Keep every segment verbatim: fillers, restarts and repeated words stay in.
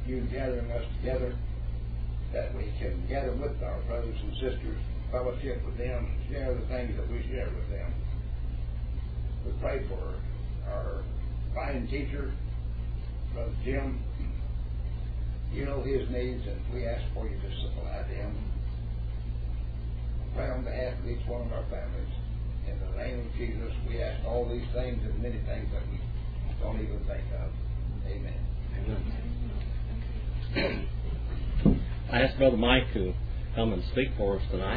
you gathering us together, that we can gather with our brothers and sisters, fellowship with them, share the things that we share with them. We pray for our fine teacher, Brother Jim. You know his needs, and we ask for you to supply them. Pray on behalf of each one of our families. In the name of Jesus, we ask all these things and many things that we don't even think of. Amen. Amen. I asked Brother Mike to come and speak for us tonight.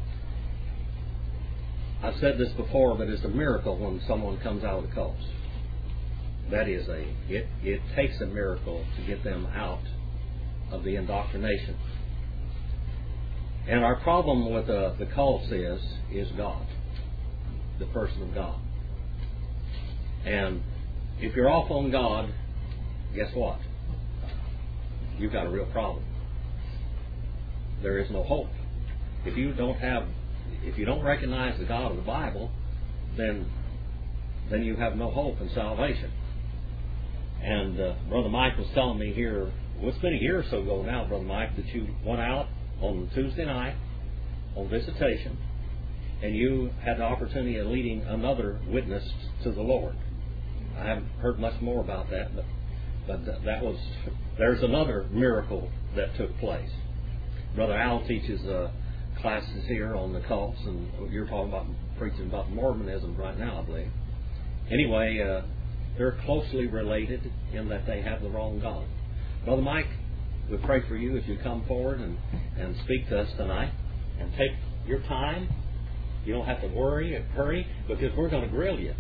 I've said this before, but it's a miracle when someone comes out of the cults. That is a, it, it takes a miracle to get them out of the indoctrination. And our problem with uh, the cults is, is God, the person of God. And if you're off on God, guess what? You've got a real problem. There is no hope. If you don't have, if you don't recognize the God of the Bible, then then you have no hope in salvation. And uh, Brother Mike was telling me here, well, it's been a year or so ago now, Brother Mike, that you went out on Tuesday night on visitation, and you had the opportunity of leading another witness to the Lord. I haven't heard much more about that, but but that was, there's another miracle that took place. Brother Al teaches uh, classes here on the cults, and you're talking about preaching about Mormonism right now, I believe. Anyway, uh, they're closely related in that they have the wrong God. Brother Mike, we pray for you as you come forward and, and speak to us tonight, and take your time. You don't have to worry and hurry, because we're going to grill you.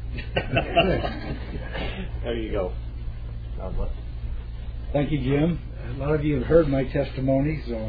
There you go. God bless. Thank you, Jim. A lot of you have heard my testimony, so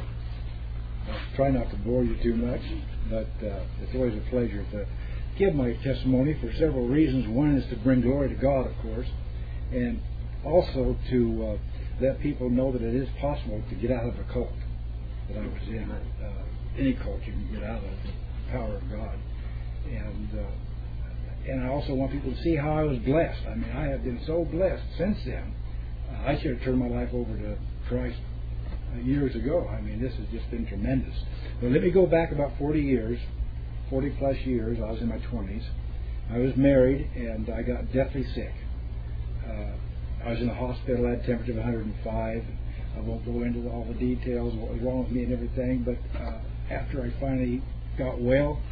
I'll try not to bore you too much, but uh, it's always a pleasure to give my testimony for several reasons. One is to bring glory to God, of course, and also to uh, let people know that it is possible to get out of a cult that I was in. Uh, any cult you can get out of, the power of God. And uh, and I also want people to see how I was blessed. I mean, I have been so blessed since then. Uh, I should have turned my life over to Christ uh, years ago. I mean, this has just been tremendous. But let me go back about forty years, forty plus years. I was in my twenties. I was married, and I got deathly sick. Uh, I was in the hospital. I had a temperature of one hundred five. I won't go into all the details, what was wrong with me and everything, but uh, after I finally got well,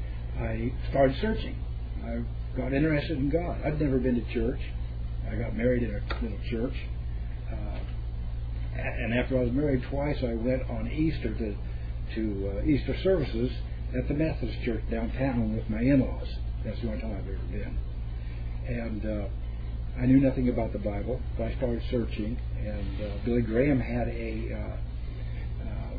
I started searching. I got interested in God. I'd never been to church. I got married in a little church. Uh, and after I was married twice, I went on Easter to, to uh, Easter services at the Methodist Church downtown with my in-laws. That's the only time I've ever been. And uh, I knew nothing about the Bible, but I started searching. And uh, Billy Graham had a uh, uh,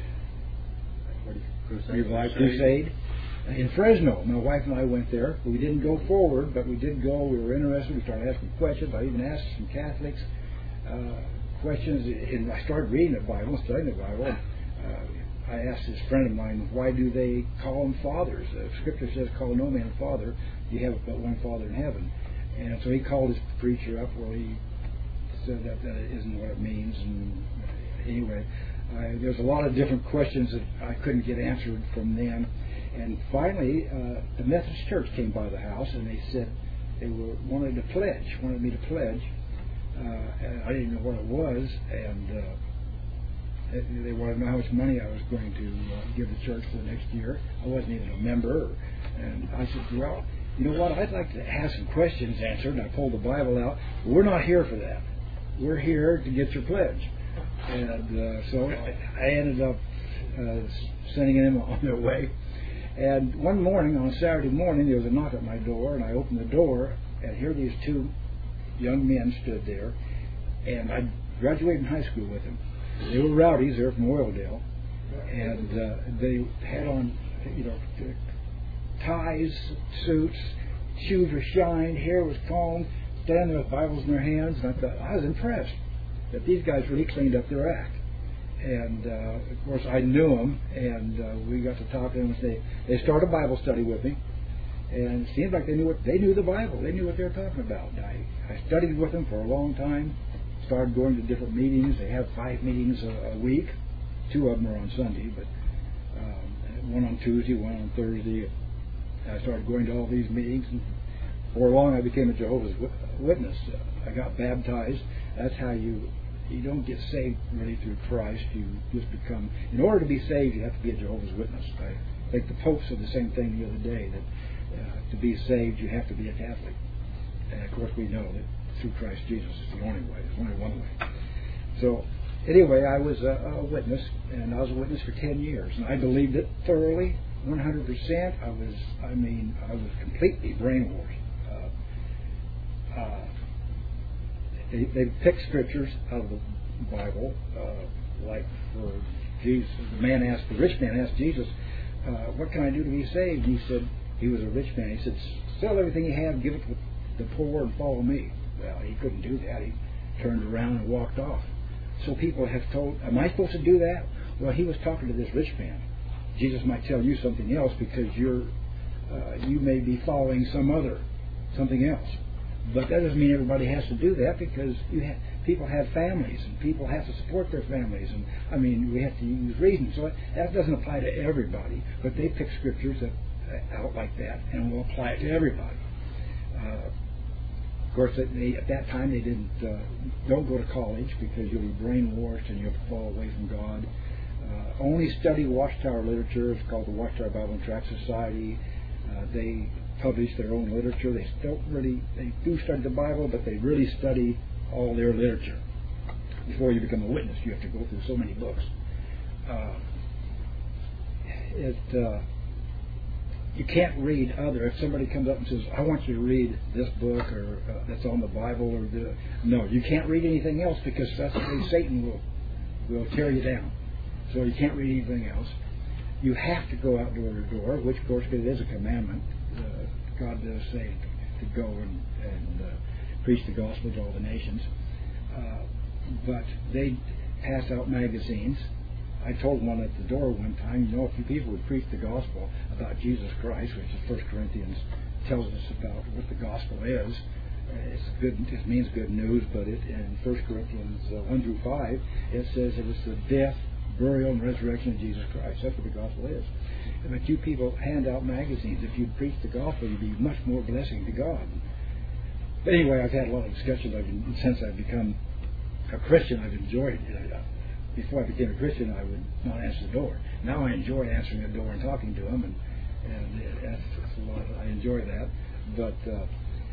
what do you, crusade, revive crusade in Fresno. My wife and I went there. We didn't go forward, but we did go. We were interested. We started asking questions. I even asked some Catholics uh, questions, and I started reading the Bible, studying the Bible. Uh, I asked this friend of mine, why do they call them fathers? The Scripture says, "Call no man father. You have but one Father in heaven." And so he called his preacher up. Well, he said that that isn't what it means. And anyway, I, there's a lot of different questions that I couldn't get answered from them. And finally, uh, the Methodist Church came by the house, and they said they were wanted to pledge, wanted me to pledge. Uh, and I didn't know what it was, and uh, they wanted to know how much money I was going to uh, give the church for the next year. I wasn't even a member, and I said, well, you know what, I'd like to have some questions answered. And I pulled the Bible out. We're not here for that. We're here to get your pledge. And uh, so I ended up uh, sending them on their way. And one morning, on a Saturday morning, there was a knock at my door, and I opened the door, and here these two young men stood there, and I graduated from high school with them. They were rowdies. They were from Oildale, and uh, they had on, you know, ties, suits, shoes were shined, hair was combed, standing there with Bibles in their hands, and I thought, I was impressed that these guys really cleaned up their act. And uh, of course, I knew them, and uh, we got to talk to them. And they they started a Bible study with me, and it seemed like they knew what they knew the Bible. They knew what they were talking about. I I studied with them for a long time, started going to different meetings. They have five meetings a, a week. Two of them are on Sunday, but um, one on Tuesday, one on Thursday. I started going to all these meetings, and for long I became a Jehovah's Witness. Uh, I got baptized. That's how you you don't get saved really through Christ. You just become, in order to be saved, you have to be a Jehovah's Witness. I think the Pope said the same thing the other day, that uh, to be saved you have to be a Catholic. And of course we know that through Christ Jesus is the only way. There's only one way. So anyway, I was a, a witness, and I was a witness for ten years, and I believed it thoroughly, one hundred percent. I was, I mean, I was completely brainwashed. Uh, uh, they, they picked scriptures out of the Bible, uh, like for Jesus. The man asked, the rich man asked Jesus, uh, "What can I do to be saved?" And he said, he was a rich man. He said, "Sell everything you have, give it to the poor, and follow me." Well, he couldn't do that. He turned around and walked off. So people have told, am I supposed to do that? Well, he was talking to this rich man. Jesus might tell you something else because you're, uh, you may be following some other, something else. But that doesn't mean everybody has to do that, because you ha- people have families, and people have to support their families. And I mean, we have to use reason. So that doesn't apply to everybody. But they pick scriptures that, uh, out like that, and will apply it to everybody. Uh, Of course, they, at that time they didn't. Uh, don't go to college because you'll be brainwashed and you'll fall away from God. Uh, only study Watchtower literature. It's called the Watchtower Bible and Tract Society. Uh, they publish their own literature. They don't really. They do study the Bible, but they really study all their literature. Before you become a witness, you have to go through so many books. Uh, it. Uh, You can't read other. If somebody comes up and says, "I want you to read this book," or uh, that's on the Bible, or the, no, you can't read anything else, because that's the way Satan will will tear you down. So you can't read anything else. You have to go out door to door, which of course it is a commandment. Uh, God does say to go and, and uh, preach the gospel to all the nations. Uh, but they pass out magazines. I told one at the door one time, you know, if you people would preach the gospel about Jesus Christ, which is First Corinthians tells us about what the gospel is. Uh, it's good. It means good news, but it in First Corinthians uh, one through five, it says it is the death, burial, and resurrection of Jesus Christ. That's what the gospel is. But you people hand out magazines. If you'd preach the gospel, you'd be much more blessing to God. But anyway, I've had a lot of discussions. I've been, since I've become a Christian, I've enjoyed it. Before I became a Christian, I would not answer the door. Now I enjoy answering the door and talking to them, and, and that's, that's a lot. I enjoy that. But uh,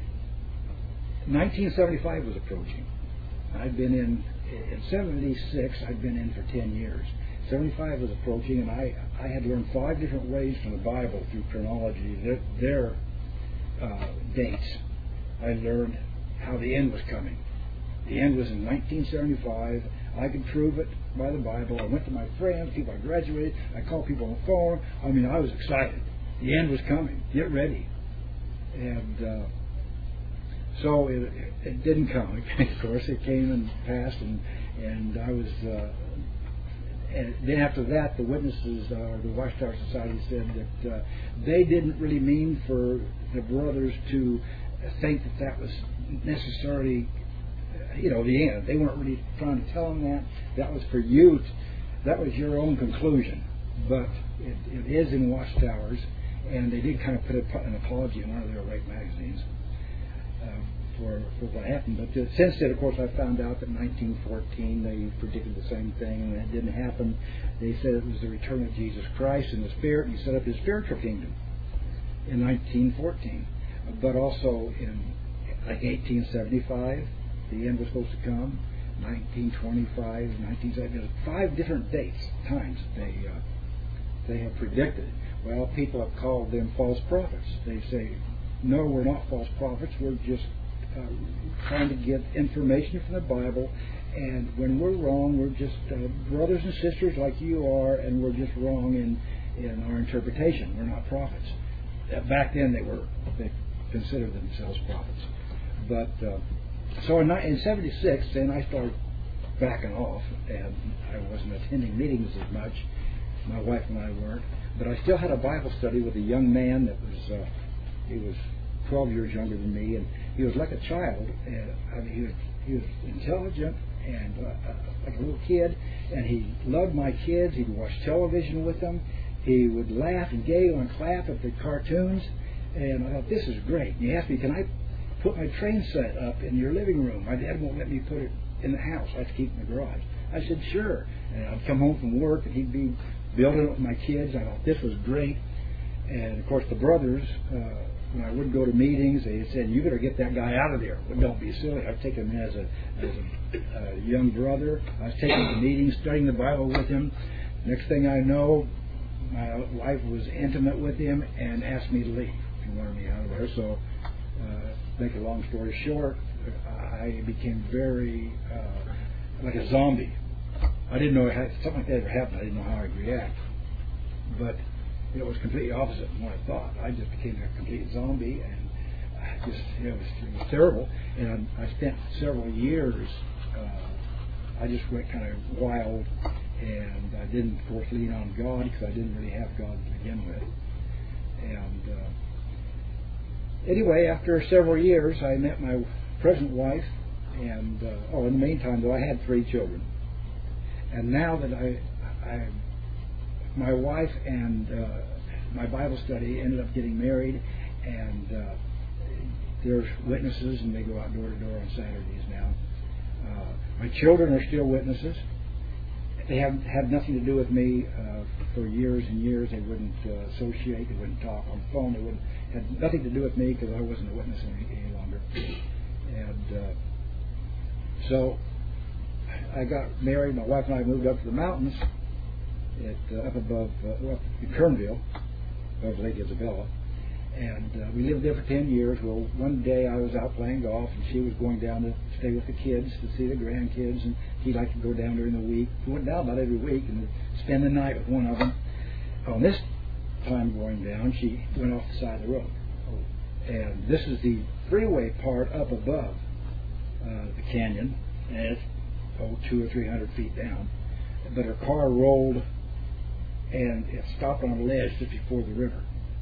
nineteen seventy-five was approaching. I'd been in in seventy-six. I'd been in for ten years. seventy-five was approaching, and I I had learned five different ways from the Bible through chronology, their, their uh, dates. I learned how the end was coming. The end was in nineteen seventy-five. I could prove it by the Bible. I went to my friends, people I graduated. I called people on the phone. I mean, I was excited. The end was coming. Get ready. And uh, so it, it, it didn't come. Of course, it came and passed, and and I was. Uh, and then after that, the witnesses, uh, the Watchtower Society, said that uh, they didn't really mean for the brothers to think that that was necessarily, you know, the end. They weren't really trying to tell them that. That was for you. To, that was your own conclusion. But it, it is in Watchtowers, and they did kind of put a, an apology in one of their right magazines uh, for for what happened. But uh, since then, of course, I found out that in nineteen fourteen they predicted the same thing, and it didn't happen. They said it was the return of Jesus Christ in the Spirit, and He set up His spiritual kingdom in nineteen fourteen. But also in like eighteen seventy-five. The end was supposed to come, nineteen twenty-five, nineteen seventy. Five different dates, times they uh, they have predicted. Well, people have called them false prophets. They say, no, we're not false prophets. We're just uh, trying to get information from the Bible, and when we're wrong, we're just uh, brothers and sisters like you are, and we're just wrong in in our interpretation. We're not prophets. Uh, back then, they were they considered themselves prophets, but. Uh, So in, in seventy-six, then I started backing off, and I wasn't attending meetings as much. My wife and I weren't, but I still had a Bible study with a young man that was uh, he was twelve years younger than me, and he was like a child. And I mean, he was he was intelligent, and uh, like a little kid, and he loved my kids. He'd watch television with them. He would laugh and giggle and clap at the cartoons, and I thought, this is great. And he asked me, can I put my train set up in your living room? My dad won't let me put it in the house. I have to keep it in the garage. I said, sure. And I'd come home from work, and he'd be building it with my kids. I thought, this was great. And, of course, the brothers, uh, when I would go to meetings, they said, you better get that guy out of there. Well, don't be silly. I'd take him as a, as a uh, young brother. I was taking him to meetings, studying the Bible with him. Next thing I know, my wife was intimate with him and asked me to leave. She wanted me out of there. So, uh, make a long story short, I became very uh, like a zombie. I didn't know it had, something like that ever happened. I didn't know how I'd react. But it was completely opposite from what I thought. I just became a complete zombie, and I just it was, it was terrible. And I, I spent several years. Uh, I just went kind of wild, and I didn't, of course, lean on God because I didn't really have God to begin with. And uh, anyway, after several years, I met my present wife, and uh, oh, in the meantime, though, I had three children. And now that I, I my wife and uh, my Bible study ended up getting married, and uh, there's witnesses, and they go out door to door on Saturdays now. Uh, my children are still witnesses. They have had nothing to do with me uh, for years and years. They wouldn't uh, associate. They wouldn't talk on the phone. They wouldn't had nothing to do with me because I wasn't a witness any, any longer. And uh, so I got married. My wife and I moved up to the mountains, at, uh, up above uh, up in Kernville, above Lake Isabella, and uh, we lived there for ten years. Well, one day I was out playing golf, and she was going down to stay with the kids to see the grandkids, and he'd like to go down during the week. We went down about every week and spend the night with one of them. On this time going down, she went off the side of the road, and this is the freeway part up above uh, the canyon, and it's oh, two or three hundred feet down. But her car rolled, and it stopped on a ledge just before the river.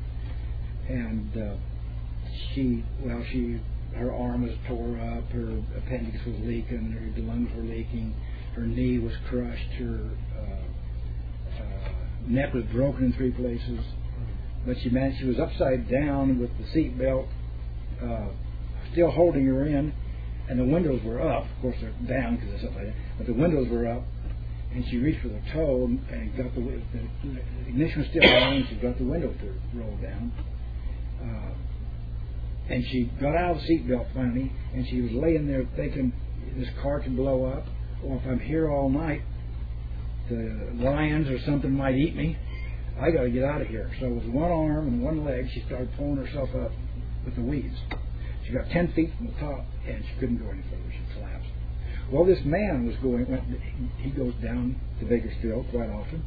And uh, she, well, she, her arm was tore up, her appendix was leaking, her lungs were leaking, her knee was crushed, her uh, uh, neck was broken in three places. But she managed. She was upside down with the seat belt uh, still holding her in, and the windows were up. Of course, they're down because it's up like that. But the windows were up, and she reached for the toe and got the, the ignition was still on, and she got the window to roll down. Uh, and she got out of the seatbelt finally, and she was laying there thinking, this car could blow up, or if I'm here all night, the lions or something might eat me. I got to get out of here. So with one arm and one leg, she started pulling herself up with the weeds. She got ten feet from the top, and she couldn't go any further. She collapsed. Well, this man was going, went, he goes down to Bakersfield quite often,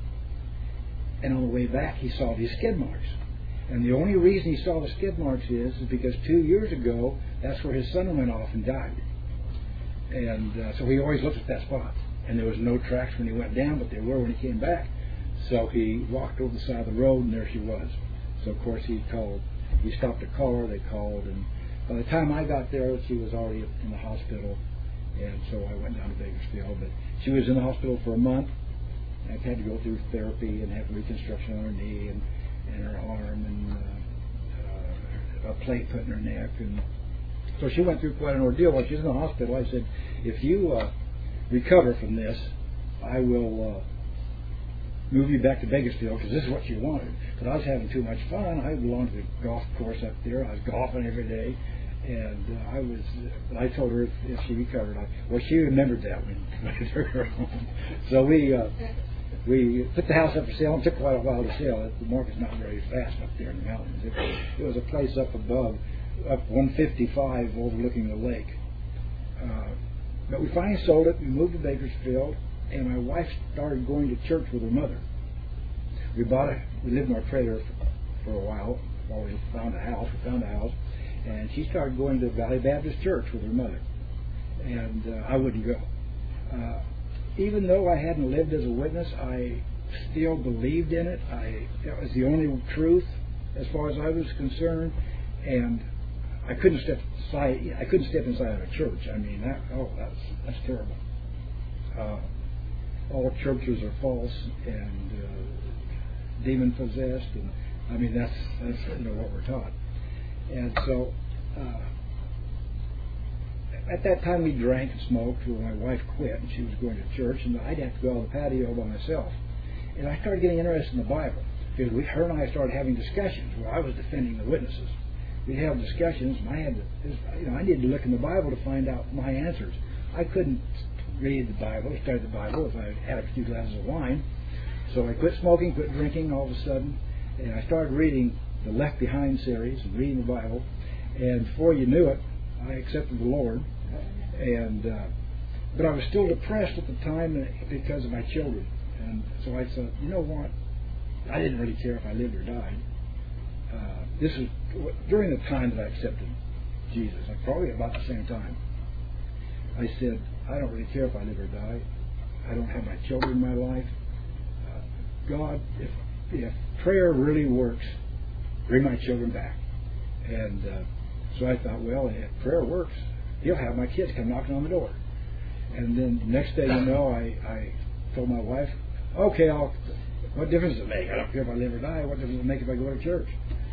and on the way back, he saw these skid marks. And the only reason he saw the skid marks is, is because two years ago, that's where his son went off and died. And uh, so he always looked at that spot. And there was no tracks when he went down, but there were when he came back. So he walked over the side of the road, and there she was. So, of course, he called. He stopped a car, they called, and by the time I got there, she was already in the hospital. And so I went down to Bakersfield. But she was in the hospital for a month. I had to go through therapy and have reconstruction on her knee and, and her arm and uh, uh, a plate put in her neck. And so she went through quite an ordeal. While she was in the hospital, I said, if you uh, recover from this, I will uh, move you back to Bakersfield because this is what you wanted. But I was having too much fun. I belonged to the golf course up there. I was golfing every day. And uh, I was, uh, I told her if, if she recovered, I, well, she remembered that when I took her home. So we uh, we put the house up for sale. It took quite a while to sell it. The market's not very fast up there in the mountains. It, it was a place up above, up one fifty-five overlooking the lake. Uh, but we finally sold it. We moved to Bakersfield, and my wife started going to church with her mother. We bought a, we lived in our trailer for, for a while while we found a house. We found a house. And she started going to Valley Baptist Church with her mother. And uh, I wouldn't go. Uh, even though I hadn't lived as a witness, I still believed in it. I, it was the only truth as far as I was concerned. And I couldn't step aside. I couldn't step inside of a church. I mean, that, oh, that's that's terrible. uh, all churches are false and uh, demon possessed, and I mean that's that's you know what we're taught. And so uh, at that time we drank and smoked. Well, my wife quit, and she was going to church, and I'd have to go on the patio by myself. And I started getting interested in the Bible because we, her and I started having discussions where I was defending the witnesses. We'd have discussions, and I had to, you know, I needed to look in the Bible to find out my answers. I couldn't read the Bible, study the Bible if I had a few glasses of wine. So I quit smoking, quit drinking all of a sudden, and I started reading the Left Behind series and reading the Bible. And before you knew it, I accepted the Lord. And uh, but I was still depressed at the time because of my children. And so I said, you know what? I didn't really care if I lived or died. Uh, this is during the time that I accepted Jesus, like probably about the same time. I said, I don't really care if I live or die. I don't have my children in my life. Uh, God, if if prayer really works, bring my children back. And uh, so I thought, well, if prayer works, He'll have my kids come knocking on the door. And then the next day, you know, I, I told my wife, okay, I'll, what difference does it make? I don't care if I live or die. What difference does it make if I go to church?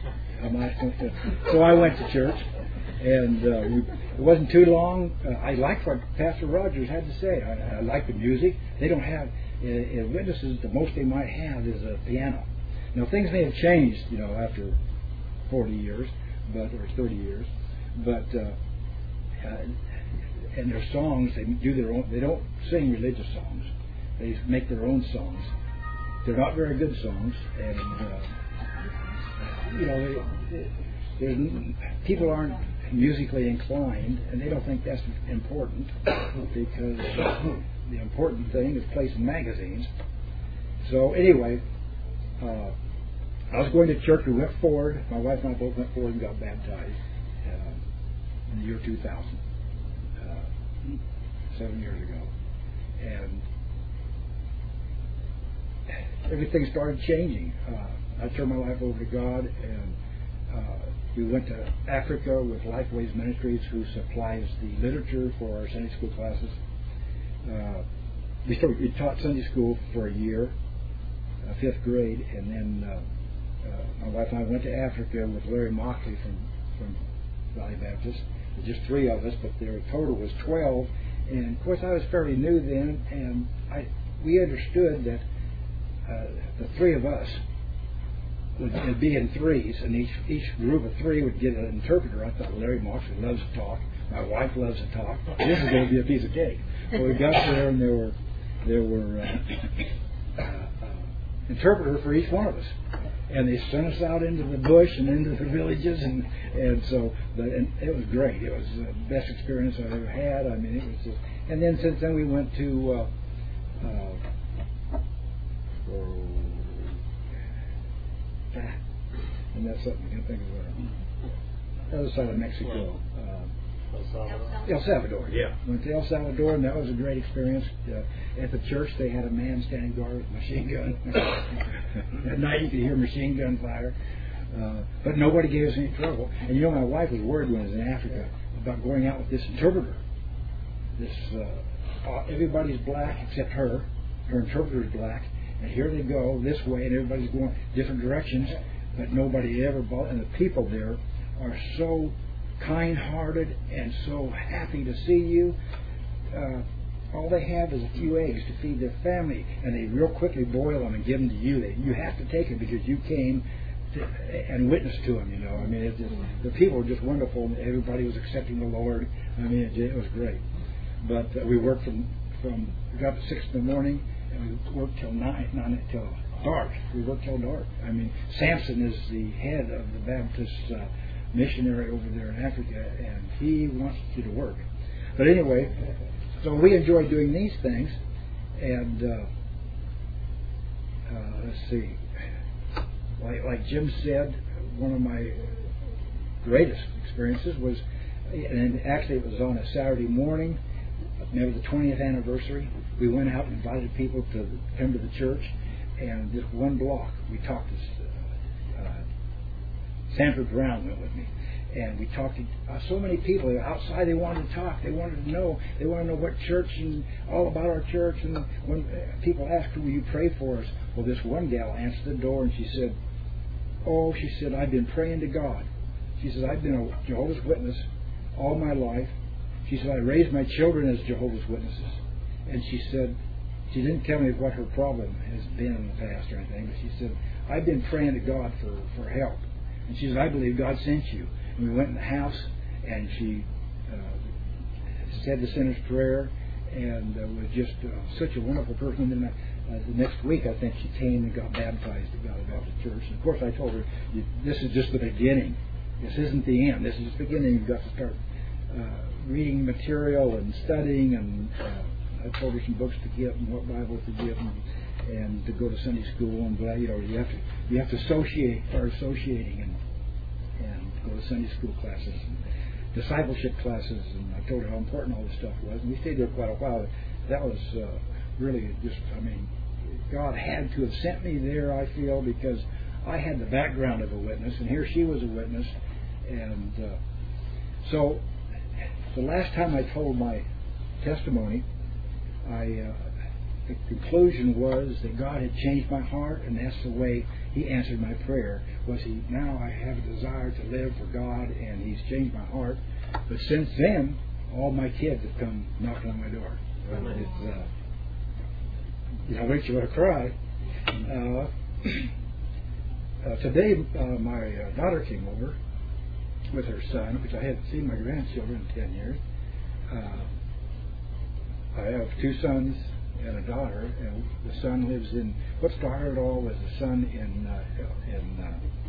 So I went to church, and uh, we, it wasn't too long. Uh, I liked what Pastor Rogers had to say. I, I liked the music. They don't have, in, in witnesses, the most they might have is a piano. Now, things may have changed, you know, after forty years, but or thirty years, but uh, uh, and their songs, they do their own. They don't sing religious songs. They make their own songs. They're not very good songs, and uh, you know, they, they, people aren't musically inclined, and they don't think that's important because uh, the important thing is placed in magazines. So anyway, uh, I was going to church. We went forward. My wife and I both went forward and got baptized uh, in the year two thousand, uh, seven years ago, and everything started changing. Uh, I turned my life over to God, and uh, we went to Africa with Lifeways Ministries, who supplies the literature for our Sunday school classes. Uh, we started, we taught Sunday school for a year, uh, fifth grade, and then uh, uh, my wife and I went to Africa with Larry Mockley from from Valley Baptist. Just three of us, but their total was twelve. And of course, I was fairly new then, and I we understood that. Uh, the three of us would, would be in threes, and each each group of three would get an interpreter. I thought Larry Moxley loves to talk. My wife loves to talk. This is going to be a piece of cake. Well, we got there, and there were there were uh, uh, uh, interpreter for each one of us, and they sent us out into the bush and into the villages, and and so but and it was great. It was the best experience I've ever had. I mean, it was just, and then since then we went to. Uh, uh, Oh, and that's something I can think of. The other side of Mexico. Uh, El Salvador. El Salvador, yeah. Went to El Salvador, and that was a great experience. Uh, at the church, they had a man standing guard with a machine gun. At night, you could hear machine gun fire. Uh, but nobody gave us any trouble. And you know, my wife was worried when I was in Africa about going out with this interpreter. This uh, everybody's black except her. Her interpreter is black. And here they go this way, and everybody's going different directions, but nobody ever bought. And the people there are so kind-hearted and so happy to see you. Uh, all they have is a few eggs to feed their family, and they real quickly boil them and give them to you. They, you have to take them because you came to, and witnessed to them. You know, I mean, it just, the people were just wonderful, and everybody was accepting the Lord. I mean, it, it was great. But uh, we worked from from we got up at six in the morning. And we worked till nine, not till dark. We worked till dark. I mean, Samson is the head of the Baptist uh, missionary over there in Africa, and he wants you to work. But anyway, so we enjoy doing these things, and uh, uh, let's see, like, like Jim said, one of my greatest experiences was, and actually it was on a Saturday morning. Maybe the twentieth anniversary, we went out and invited people to come to the church, and just one block, we talked to uh, uh, Sanford Brown went with me, And we talked to uh, so many people outside. They wanted to talk. They wanted to know. They wanted to know what church and all about our church. And when uh, people asked, "Will you pray for us?" Well, this one gal answered the door and she said, "Oh," she said, "I've been praying to God." She said, "I've been a Jehovah's Witness all my life." She said, "I raised my children as Jehovah's Witnesses." And she said, she didn't tell me what her problem has been in the past or anything, but she said, "I've been praying to God for, for help." And she said, "I believe God sent you." And we went in the house, and she uh, said the sinner's prayer, and uh, was just uh, such a wonderful person. And then uh, the next week, I think she came and got baptized at God Baptist Church. And of course, I told her, "This is just the beginning. This isn't the end. This is the beginning. You've got to start uh, reading material and studying." And uh, I told her some books to get and what Bible to get, and, and to go to Sunday school. And uh, you know, you have to you have to associate, start associating, and and go to Sunday school classes and discipleship classes. And I told her how important all this stuff was. And we stayed there quite a while. That was uh, really just, I mean, God had to have sent me there, I feel, because I had the background of a witness, and here she was a witness. And uh, so the last time I told my testimony, I uh, the conclusion was that God had changed my heart, and that's the way He answered my prayer. Was He, now I have a desire to live for God, and He's changed my heart. But since then, all my kids have come knocking on my door. It's, uh, you know, makes you want to cry. Uh, uh, today, uh, my uh, daughter came over with her son, which I hadn't seen my grandchildren in ten years. Uh, I have two sons and a daughter, and the son lives in, what started it all was the son in uh, in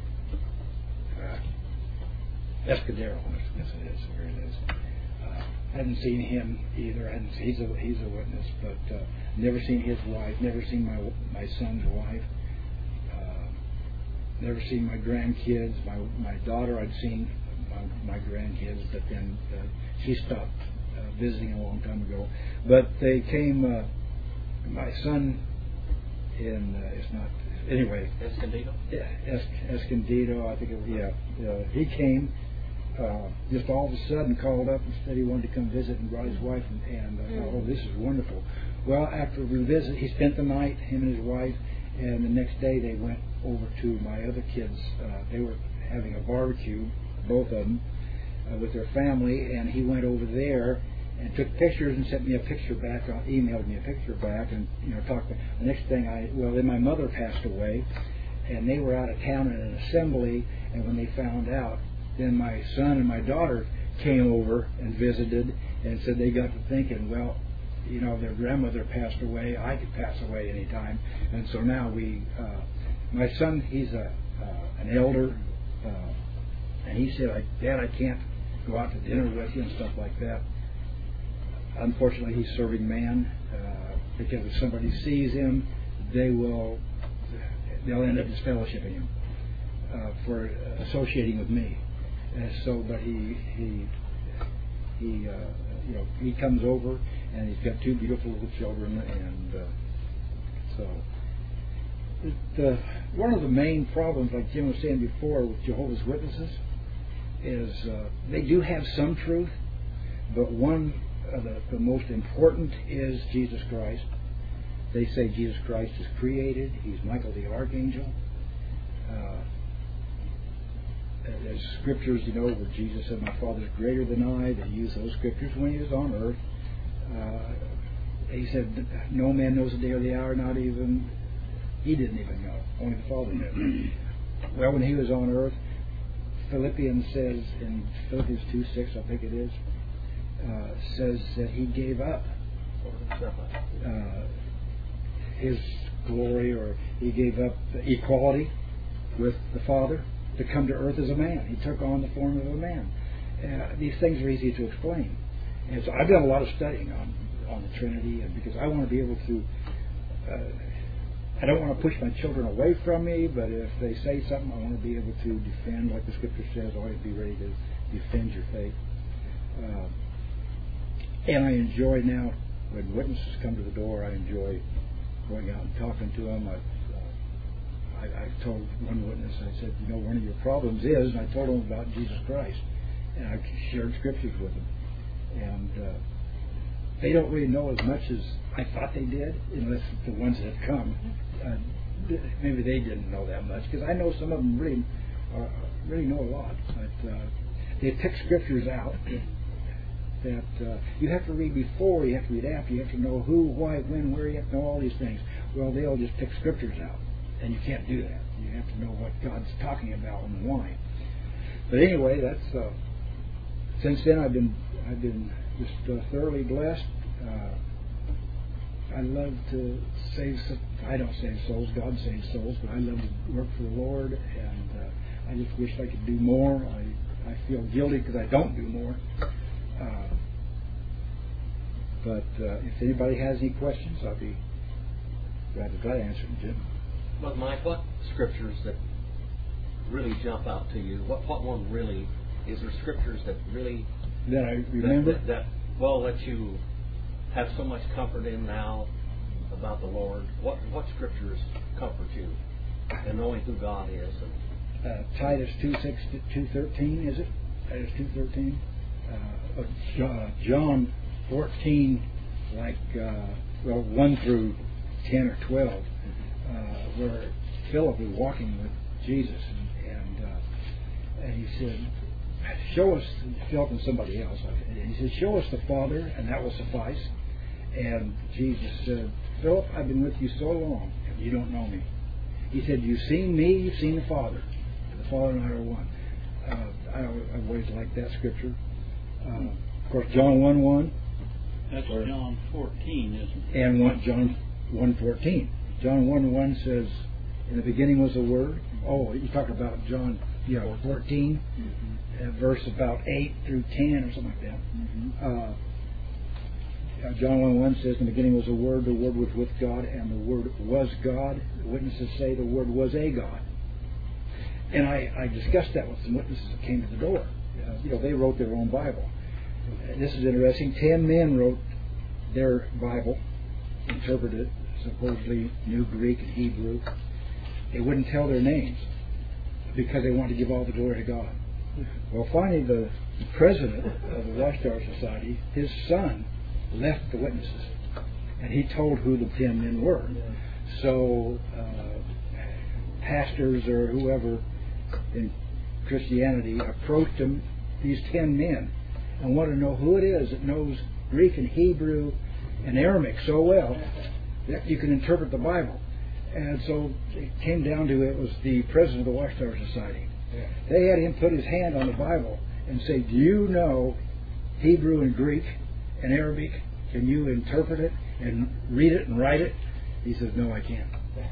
uh, uh, Escudero. Yes, it is where it is. Uh, hadn't seen him either. Hadn't, he's a he's a witness, but uh, never seen his wife. Never seen my my son's wife. Uh, never seen my grandkids. My my daughter, I'd seen my, my grandkids, but then uh, she stopped uh, visiting a long time ago. But they came. Uh, my son in uh, it's not anyway. Escondido. Yeah, es, Escondido. I think it was, yeah. Uh, he came. Uh, just all of a sudden called up and said he wanted to come visit and brought his wife, and, and I thought, oh, this is wonderful. Well, after we visit, he spent the night, him and his wife, and the next day they went over to my other kids. Uh, they were having a barbecue, both of them, uh, with their family, and he went over there and took pictures and sent me a picture back, uh, emailed me a picture back, and you know talked. The next thing I, well, then my mother passed away, and they were out of town at an assembly, and when they found out, then my son and my daughter came over and visited and said they got to thinking, well, you know, their grandmother passed away. I could pass away any time. And so now we, uh, my son, he's a uh, an elder, uh, and he said, Dad, I can't go out to dinner with you and stuff like that. Unfortunately, he's serving man, uh, because if somebody sees him, they will, they'll end up disfellowshipping him uh, for associating with me. And so, but he he he uh, you know he comes over, and he's got two beautiful little children, and uh, so it, uh, one of the main problems, like Jim was saying before, with Jehovah's Witnesses is uh, they do have some truth, but one of the, the most important is Jesus Christ. They say Jesus Christ is created. He's Michael the Archangel. Uh, There's scriptures, you know, where Jesus said, "My Father is greater than I." They use those scriptures when He was on earth. Uh, he said, "No man knows the day or the hour, not even He didn't even know. Only the Father knew." Well, when He was on earth, Philippians says in Philippians two six, I think it is, uh, says that He gave up uh, His glory, or He gave up equality with the Father to come to earth as a man. He took on the form of a man. Uh, these things are easy to explain. And so I've done a lot of studying on, on the Trinity, and because I want to be able to, uh, I don't want to push my children away from me, but if they say something, I want to be able to defend, like the Scripture says, always be ready to defend your faith. Uh, and I enjoy now, when witnesses come to the door, I enjoy going out and talking to them. I've, uh, I, I told one witness, I said, you know, one of your problems is, and I told him about Jesus Christ, and I shared scriptures with them, and uh, they don't really know as much as I thought they did, unless the ones that have come, uh, maybe they didn't know that much, because I know some of them really, uh, really know a lot, but uh, they pick scriptures out that uh, you have to read before, you have to read after, you have to know who, why, when, where, you have to know all these things. Well, they'll just pick scriptures out, and you can't do that. You have to know what God's talking about and why. But anyway, that's uh, since then I've been I've been just uh, thoroughly blessed. Uh, I love to save. I don't save souls. God saves souls, but I love to work for the Lord, and uh, I just wish I could do more. I I feel guilty because I don't do more. Uh, but uh, if anybody has any questions, I'll be glad to, glad to answer them, Jim. But Mike, what scriptures that really jump out to you? What what one really is there? Scriptures that really that I remember that, that, that well that you have so much comfort in now about the Lord. What what scriptures comfort you in knowing who God is? And uh, Titus two six two thirteen, is it? Titus two thirteen. Uh, uh, John fourteen, like uh, well one through ten or twelve, uh, where Philip was walking with Jesus, and and, uh, and he said, "Show us," Philip and somebody else. And he said, "Show us the Father, and that will suffice." And Jesus said, "Philip, I've been with you so long, and you don't know me." He said, "You've seen me, you've seen the Father. The Father and I are one." Uh, I, I've always liked that scripture. Uh, of course, John one one. That's or, John fourteen, isn't it? And one, John one fourteen. John one one says, "In the beginning was the Word." Oh, you talk about John, you know, fourteen, mm-hmm. uh, verse about eight through ten or something like that. Mm-hmm. Uh, uh, John one one says, "In the beginning was the Word. The Word was with God, and the Word was God." The witnesses say the Word was a God. And I, I discussed that with some witnesses that came to the door. Uh, you know, they wrote their own Bible. And this is interesting. Ten men wrote their Bible, interpreted, supposedly knew Greek and Hebrew. They wouldn't tell their names because they wanted to give all the glory to God. Well, finally, the president of the Watchtower Society, his son, left the witnesses, and he told who the ten men were. So, uh, pastors or whoever in Christianity approached him, these ten men, and want to know who it is that knows Greek and Hebrew and Aramaic so well that you can interpret the Bible. And so it came down to it was the president of the Watchtower Society. Yeah. They had him put his hand on the Bible and say, "Do you know Hebrew and Greek and Arabic? Can you interpret it and read it and write it?" He says, "No, I can't."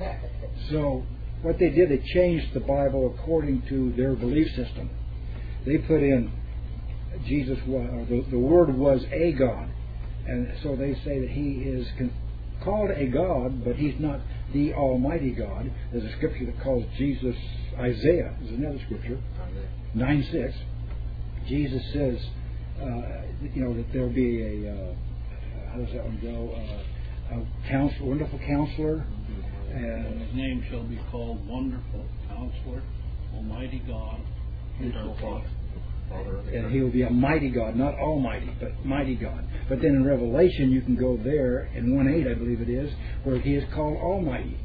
So what they did, they changed the Bible according to their belief system. They put in Jesus was, or the, the Word was a God, and so they say that He is con- called a God, but He's not the Almighty God. There's a scripture that calls Jesus Isaiah. There's another scripture, nine six. Jesus says, uh, you know, that there'll be a uh, how does that one go? Uh, a counsel, wonderful counselor. And His name shall be called Wonderful Counselor, Almighty God, Eternal Father. And He will be a mighty God, not almighty, but mighty God. But then in Revelation, you can go there, in one eight, I believe it is, where He is called Almighty.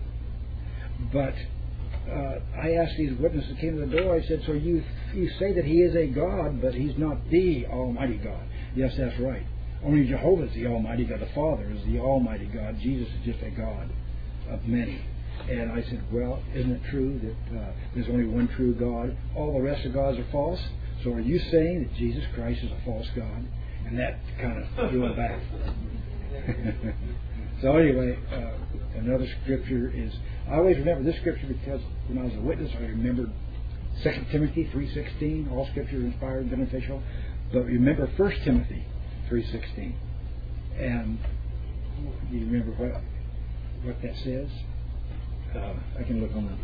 But uh, I asked these witnesses that came to the door, I said, "So you you say that He is a God, but He's not the Almighty God?" "Yes, that's right. Only Jehovah is the Almighty God. The Father is the Almighty God. Jesus is just a God of many." And I said, "Well, isn't it true that uh, there's only one true God? All the rest of gods are false. So are you saying that Jesus Christ is a false God?" And that kind of threw it back. So anyway, uh, another scripture is, I always remember this scripture because when I was a witness, I remembered Second Timothy three sixteen, all scripture is inspired and beneficial. But remember First Timothy three sixteen. And do you remember what what that says? Uh, I can look on the...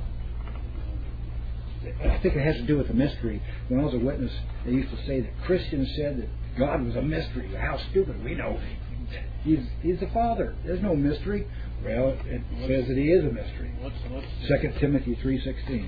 I think it has to do with the mystery. When I was a witness, they used to say that Christians said that God was a mystery. How stupid. We know He's He's the Father. There's no mystery. Well, it says that He is a mystery. What's what's Second Timothy three sixteen.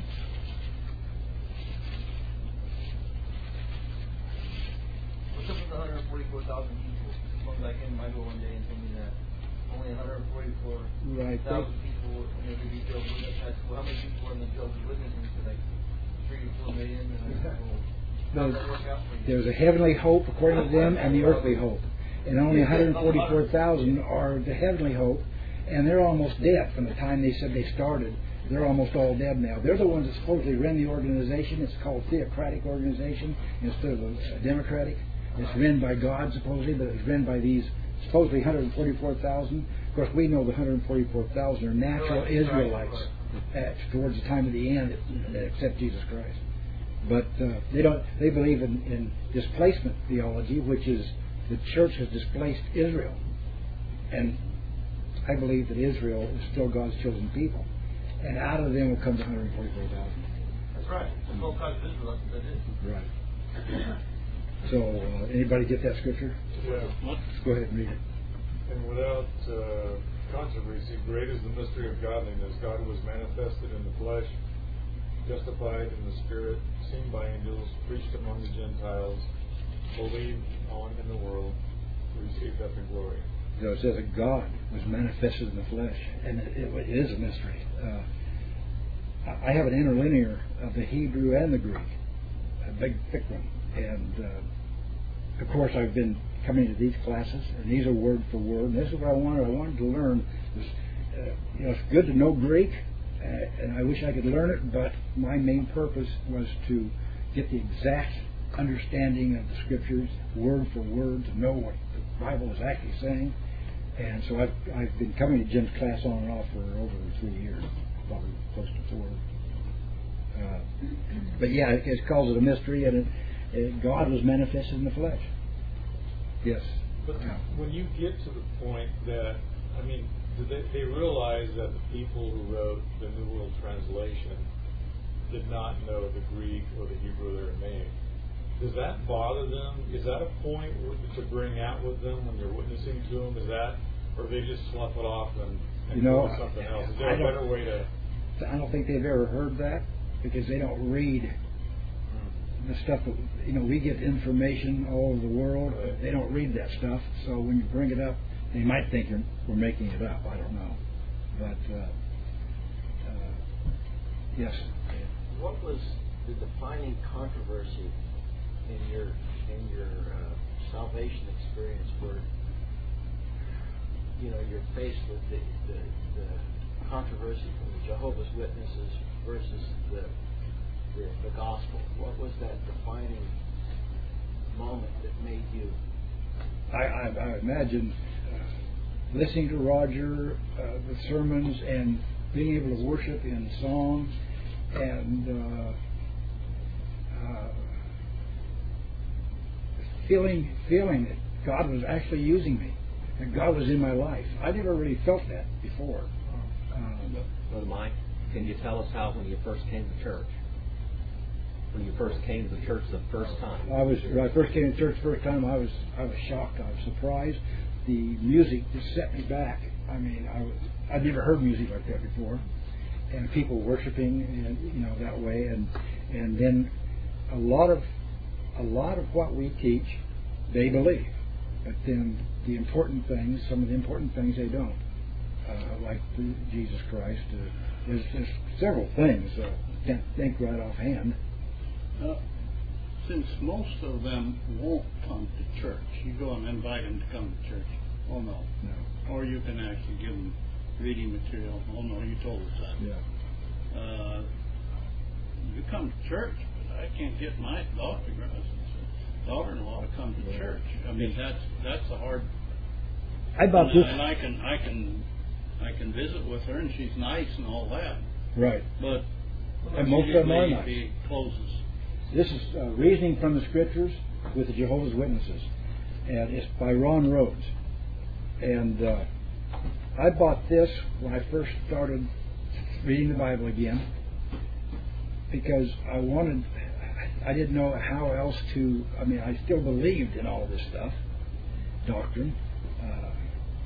What's up with the one hundred forty-four thousand people? Suppose I came to my door one day and told me that only one hundred forty-four Right. thousand people in the be Jehovah's Witnesses. I said, well, how many people are in the Jehovah's Witnesses? He said, like three to four million. And I said, well, how does that work out for you? There's a heavenly hope according to them and the earthly hope. And only one hundred forty-four thousand are the heavenly hope, and they're almost dead from the time they said they started. They're almost all dead now. They're the ones that supposedly run the organization. It's called a theocratic organization instead of a democratic. It's run by God supposedly, but it's run by these supposedly one hundred forty-four thousand. Of course, we know the one hundred forty-four thousand are natural Israelites at, towards the time of the end that accept Jesus Christ. But uh, they don't. They believe in, in displacement theology, which is the church has displaced Israel, and I believe that Israel is still God's chosen people, and out of them will come the one hundred forty-four thousand. That's right. The whole tribe of Israel, that's what that is. Right. So, uh, anybody get that scripture? Yeah. Go ahead and read it. And without uh, controversy, great is the mystery of godliness. God was manifested in the flesh, justified in the spirit, seen by angels, preached among the Gentiles, believed on in the world, received up in glory. So it says that God was manifested in the flesh, and it, it, it is a mystery. Uh, I have an interlinear of the Hebrew and the Greek, a big thick one, and uh, of course I've been coming to these classes, and these are word for word. And this is what I wanted. I wanted to learn. Was, uh, you know, it's good to know Greek, uh, and I wish I could learn it. But my main purpose was to get the exact understanding of the Scriptures, word for word, to know what the Bible is actually saying. And so I've I've been coming to Jim's class on and off for over three years, probably close to four. Uh, but yeah, it, it calls it a mystery, and it, it, God was manifested in the flesh. Yes. But Yeah. when you get to the point that, I mean, did they, they realize that the people who wrote the New World Translation did not know the Greek or the Hebrew or Aramaic. Does that bother them? Is that a point to bring out with them when you're witnessing to them? Is that, or they just slough it off and, and You know, do something else? Is there I a don't- better way to? I don't think they've ever heard that because they don't read the stuff that, you know, we get information all over the world. Right. They don't read that stuff. So when you bring it up, they might think you're, we're making it up. I don't know. But, uh, uh, yes. What was the defining controversy in your in your uh, salvation experience where, you know, you're faced with the, the, the controversy from the Jehovah's Witnesses versus the, the the gospel? What was that defining moment that made you? I, I, I imagine uh, listening to Roger, uh, the sermons, and being able to worship in song, and uh, uh, feeling feeling that God was actually using me, that God was in my life. I never really felt that before. Um, Brother Mike, can you tell us how when you first came to church? When you first came to church the first time? I was when I first came to church the first time. I was I was shocked. I was surprised. The music just set me back. I mean, I was I'd never heard music like that before, and people worshiping, and you know, that way, and and then a lot of a lot of what we teach, they believe, but then the important things, some of the important things, they don't. Uh, like Jesus Christ. Uh, there's, there's several things. Uh, can't think right offhand. Uh, since most of them won't come to church, you go and invite them to come to church. Oh no. No. Or you can actually give them reading material. Oh no, you told us that. Yeah. Uh, you come to church, but I can't get my daughter, daughter-in-law to come to church. I mean, that's that's a hard. I bought and, this. and I can I can I can visit with her, and she's nice and all that. Right. But And most of them are nice. He closes. This is uh, Reasoning from the Scriptures with the Jehovah's Witnesses, and it's by Ron Rhodes. And uh, I bought this when I first started reading the Bible again because I wanted, I didn't know how else to, I mean, I still believed in all this stuff, doctrine, uh,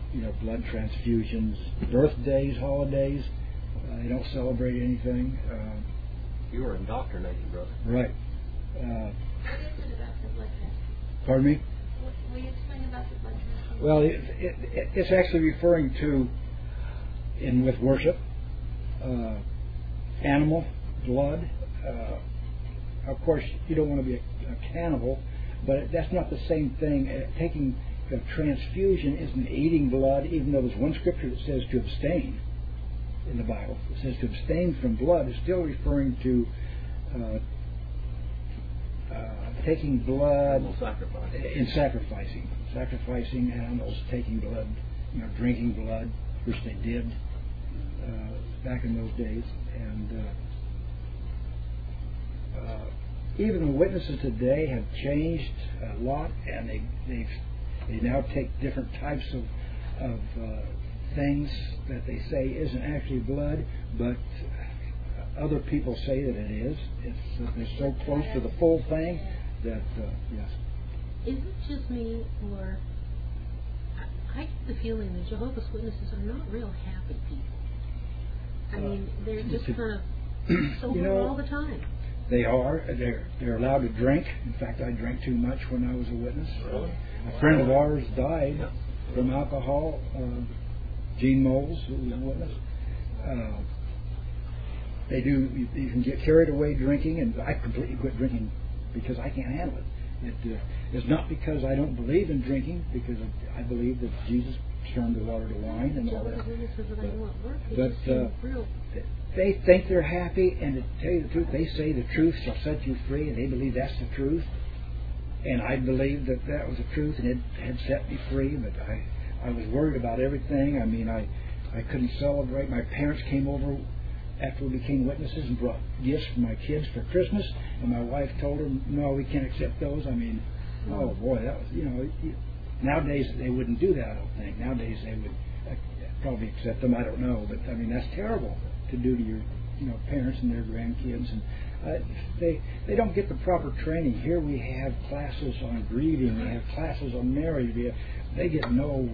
you know, blood transfusions, birthdays, holidays. Uh, they don't celebrate anything. Uh, You were indoctrinated, brother. right. Uh, What is it about the blood transfusion? pardon me? What, will you explain about the blood transfusion? Well, it, it, it's actually referring to, in with worship, uh, animal blood. Uh, of course, you don't want to be a, a cannibal, but that's not the same thing. Uh, taking a transfusion isn't eating blood, even though there's one scripture that says to abstain in the Bible. It says to abstain from blood. It's still referring to uh, uh, taking blood Animal sacrifice. in sacrificing, sacrificing animals, taking blood, you know, drinking blood, which they did uh, back in those days, and uh, uh, even the witnesses today have changed a lot, and they they they now take different types of of uh, things that they say isn't actually blood, but other people say that it is. It's uh, they're so close to the full thing that uh, yes. Is it just me, or I, I get the feeling that Jehovah's Witnesses are not real happy people? I mean, they're just kind of sober You know, all the time. They are. They're they're allowed to drink. In fact, I drank too much when I was a witness. Really? A friend of ours died from alcohol. Uh, Gene Moles, who was a witness. Uh, they do. You, you can get carried away drinking, and I completely quit drinking because I can't handle it. It uh, it's not because I don't believe in drinking, because I believe that Jesus turned the water to wine and all that. Jehovah's Witnesses that I know at work, they But, just seem uh, real. They think they're happy, and to tell you the truth, they say the truth shall set you free, and they believe that's the truth. And I believed that that was the truth, and it had set me free. But I, I was worried about everything. I mean, I, I couldn't celebrate. My parents came over after we became witnesses and brought gifts for my kids for Christmas, and my wife told them, "No, we can't accept those." I mean, oh boy, that was, you know. You, nowadays they wouldn't do that. I don't think. Nowadays they would uh, probably accept them. I don't know, but I mean that's terrible to do to your, you know, parents and their grandkids, and uh, they they don't get the proper training. Here we have classes on grieving, we have classes on marriage. We have, they get no.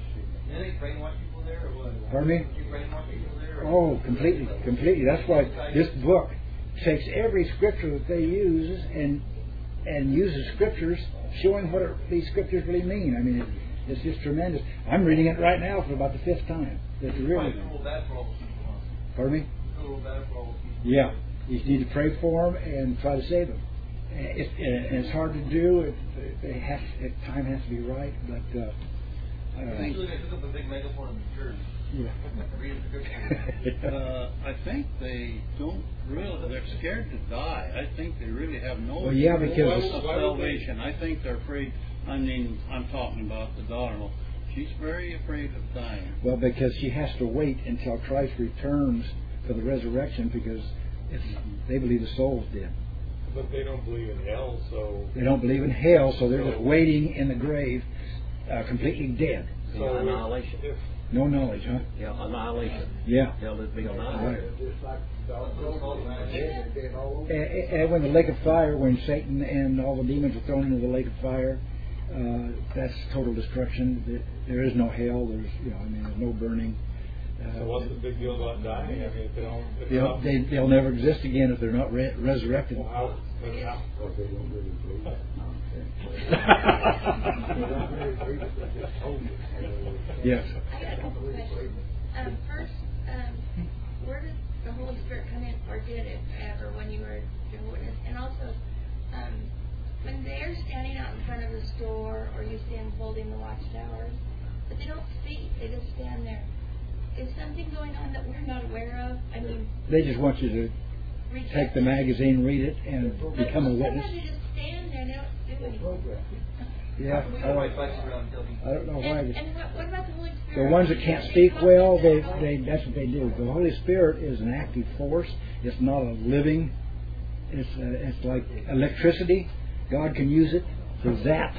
Do they brainwash people there, or what? Pardon me? Do you brainwash people there? Or Oh, completely, completely. That's why this book takes every scripture that they use and and uses scriptures showing what it, these scriptures really mean. I mean, it, it's just tremendous. I'm reading it right now for about the fifth time. It's You really. probably feel bad for all those people, huh? Pardon me? You feel bad for all those people. Yeah, you need to pray for them and try to save them. It, and it's hard to do. It, it has, it, time has to be right, but. Uh, uh, Usually they took up a big megaphone in the church. Yeah. Read the scripture. Uh, I think they don't really, they're scared to die. I think they really have no Well, yeah, because- hope of salvation. I think they're afraid, I mean, I'm talking about the daughter-in-law. She's very afraid of dying. Well, because she has to wait until Christ returns for the resurrection, because it's, they believe the soul's dead. But they don't believe in hell, so. They don't believe in hell, so they're just waiting in the grave, uh, completely dead. Yeah, So annihilation. If, No knowledge, huh? Yeah, annihilation. Yeah. Hell is being annihilated. And, and when the lake of fire, when Satan and all the demons are thrown into the lake of fire, uh, that's total destruction. There is no hell. There's, you know, I mean, there's no burning. Uh, so what's the big deal about dying? I mean, if they don't. If they'll, not, they, they'll never exist again if they're not re- resurrected. well, how, but how, Yes. I got a couple questions. Um, first, um, where did the Holy Spirit come in, or did it ever, when you were a witness? And also, um, when they're standing out in front of the store, or you see them holding the watchtowers, but they don't speak, they just stand there. Is something going on that we're not aware of? I mean, They just want you to reject take the it? magazine, read it, and But become a witness. sometimes they just stand there and they don't do anything. Yeah. I Somebody don't, fights around and tells you. I don't know why. And, they- and what, what about the Holy The Spirit? ones that can't speak well, they, they that's what they do. The Holy Spirit is an active force. It's not a living. It's uh, it's like electricity. God can use it to zap.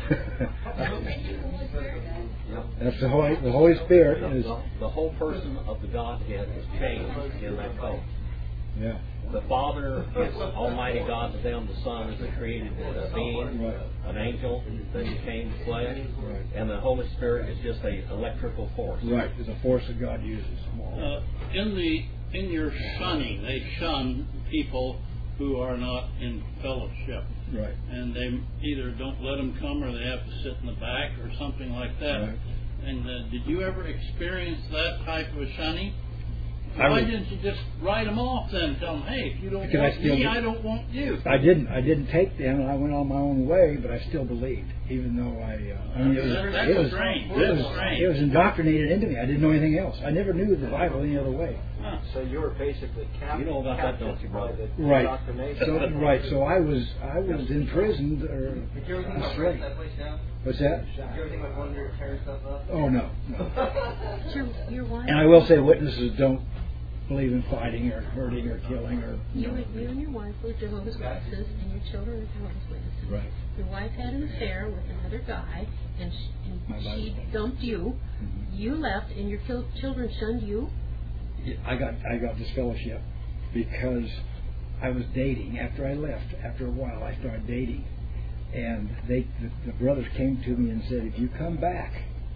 That's the Holy the Holy Spirit is. The, the whole person of the Godhead is changed in that cult. Yeah. The Father is Almighty God to them. The Son is a created uh, being, Right. an angel that became flesh, Right. and the Holy Spirit is just a electrical force. Right. It's a force that God uses. Uh, in the in your shunning, they shun people who are not in fellowship, Right. and they either don't let them come or they have to sit in the back or something like that. Right. And uh, did you ever experience that type of a shunning? I Why would- didn't you just write them off then? Tell them, hey, if you don't Because I want still me, do- I don't want you. I didn't. I didn't take them, and I went on my own way. But I still believed, even though I. Uh, I mean, it was, That- that's it was, strange. it That's was, strange. it was indoctrinated into me. I didn't know anything else. I never knew the Bible any other way. Huh. So you were basically cap- You know about that, captured don't you, by brother? the Right. indoctrination. So right. So I was. I was imprisoned or Did you ever think about enslaved. burning that place down? What's that? Did you ever think about going there to tear stuff up? Oh no. No. But your, your wife, And I will say, witnesses don't believe in fighting or hurting or killing or. you, know. you and your wife were Jehovah's Witnesses, and your children are Jehovah's Witnesses. Right. Your wife had an affair with another guy, and she, My and she Bible. dumped you. Mhm. You left, and your kil- children shunned you. I got I got disfellowship because I was dating. After I left, after a while, I started dating, and they the, the brothers came to me and said, "If you come back,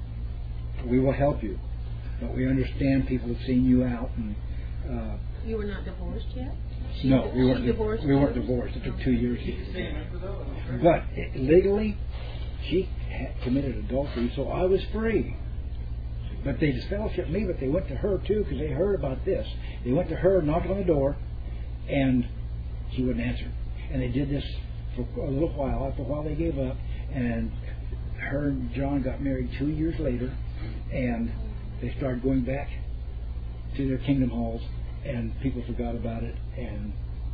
we will help you, but we understand people have seen you out." And uh, You were not divorced yet? She, no, we she weren't divorced we weren't you? divorced. It took two years to She get could stay in divorced. Memphis, though, I'm sure. But it, legally, she had committed adultery, so I was free. But they disfellowshipped me, but they went to her too because they heard about this. They went to her, knocked on the door, and she wouldn't answer. And they did this for a little while. After a while, they gave up, and her and John got married two years later, and they started going back to their kingdom halls, and people forgot about it, and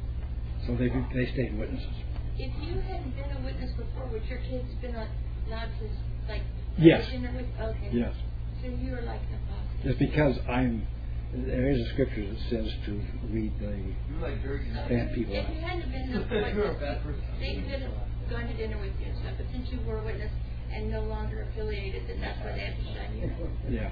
so they they stayed witnesses. If you hadn't been a witness before, would your kids been allowed to, like, Yes. go to dinner with? Okay. Yes. So you were like an apostle. It's because I'm. There is a scripture that says to read the You were like dirty. bad people If out. you hadn't been a You're a witness, bad person. they could have gone to dinner with you and stuff. But since you were a witness and no longer affiliated, then that's why they had to shun you. Yeah,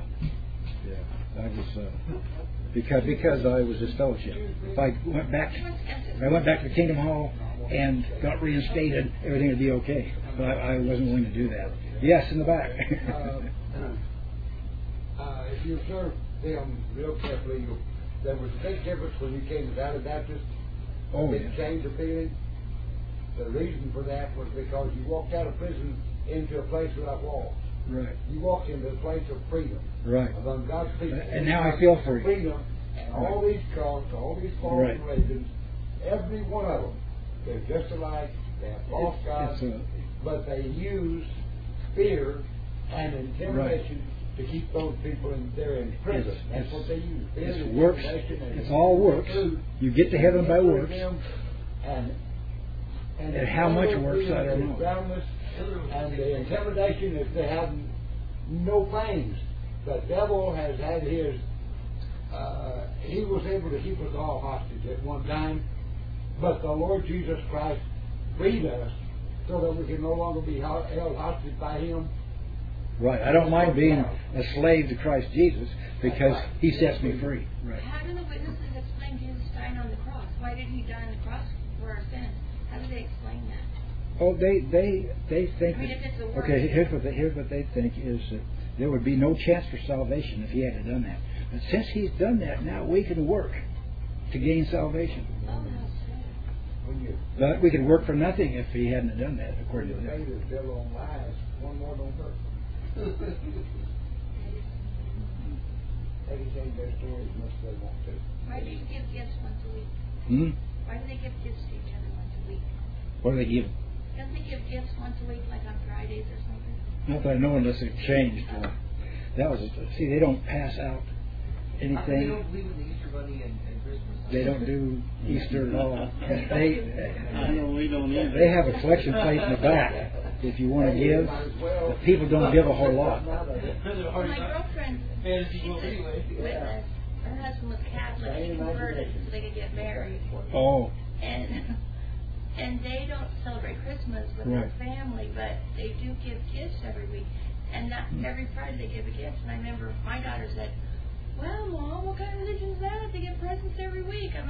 yeah. I was uh, because because I was disfellowship. If I went back, if I went back to Kingdom Hall and got reinstated, everything would be okay. But I, I wasn't willing to do that. Yes, in the back. uh, uh, if you observe them real carefully, you, there was a big difference when you came to Valley Baptist. Oh, a big yeah. change of feeling. The reason for that was because you walked out of prison into a place without walls. Right. You walked into a place of freedom Right. among God's people. And now I feel free. Freedom, and all these cults, all these false Right. religions, every one of them, they're just alike. They have false It's- gods, it's a- but they use fear and intimidation to keep those people in there in prison. It's- That's it's- what they use. Fear, It's works. intimidation, and It's all works. food. You get to heaven by works. Them, And, and, And how much the works, I don't fear is know. groundless, and the intimidation is they have no fangs. The devil has had his, uh, he was able to keep us all hostage at one time, but the Lord Jesus Christ freed us so that we can no longer be held hostage by him. Right. I don't mind being a slave to Christ Jesus because He sets me free. Right. How do the witnesses explain Jesus dying on the cross? Why did He die on the cross for our sins? How do they explain that? Oh, they they they think. I mean, if it's a word. Okay, here's what they, here's what they think is that there would be no chance for salvation if He had done that. But since He's done that, now we can work to gain salvation. Oh, how sad. When you But we could work for nothing if He hadn't done that, according to the them. faith is built on lies, one more don't hurt. They can change their story as much as they want to. Why do you give gifts once a week? Hmm? Why do they give gifts to each other once a week? What do they give? Don't they give gifts once a week, like on Fridays or something? Not that I know unless they've changed. Uh, that was see, they don't pass out They anything. don't believe in the Easter Bunny and, and Christmas. They don't do Easter at all. They I know we don't either. they have a collection plate in the back if you want to give. But people don't give a whole lot. Well, my girlfriend, Fantasy she's book a anyway. witness. Her husband was Catholic. She converted so they could get married. Oh, And and they don't celebrate Christmas with Right. their family, but they do give gifts every week. And not every Friday they give a gift. And I remember my daughter said, "Well, Mom, what kind of religion is that? They get presents every week." I'm like, I'm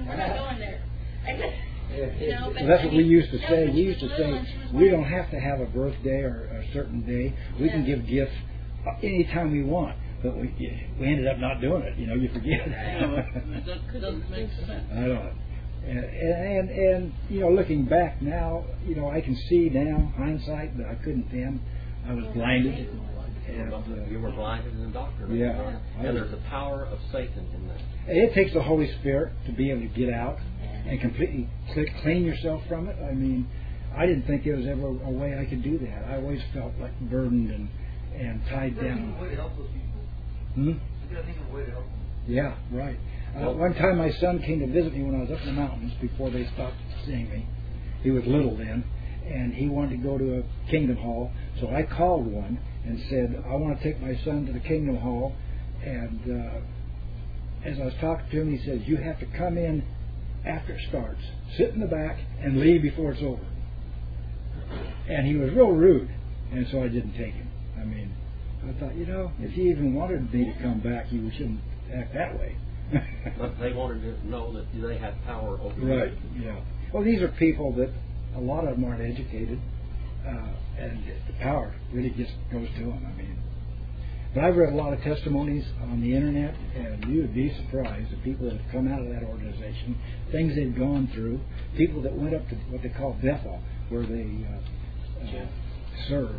we're not going there. No, but Well, that's what we used to no, say. when We she used to was say little and she was we like- don't have to have a birthday or a certain day. We can Yeah. give gifts anytime we want. But we we ended up not doing it. You know, you forget. Yeah, but that doesn't make sense. I don't. And, and and you know, looking back now, you know, I can see now hindsight, but I couldn't then. I was blinded. And, uh, You were blinded in the doctrine. Yeah. And there's the power of Satan in that. It takes the Holy Spirit to be able to get out and completely cl- clean yourself from it. I mean, I didn't think there was ever a way I could do that. I always felt like burdened and, and tied You gotta think down. of a way to help those people. Hmm? You gotta think of a way to help them. Yeah, right. Uh, one time my son came to visit me when I was up in the mountains before they stopped seeing me. He was little then, and he wanted to go to a Kingdom Hall. So I called one and said, I want to take my son to the Kingdom Hall. And uh, as I was talking to him, he says, you have to come in after it starts, sit in the back, and leave before it's over. And he was real rude, and so I didn't take him. I mean, I thought, you know, if he even wanted me to come back, he shouldn't act that way. But they wanted to know that they had power over you. Right, yeah. Well, these are people that a lot of them aren't educated, uh, and the power really just goes to them. I mean, but I've read a lot of testimonies on the internet, and you would be surprised the people that have come out of that organization, things they've gone through, people that went up to what they call Bethel, where they uh, uh, serve.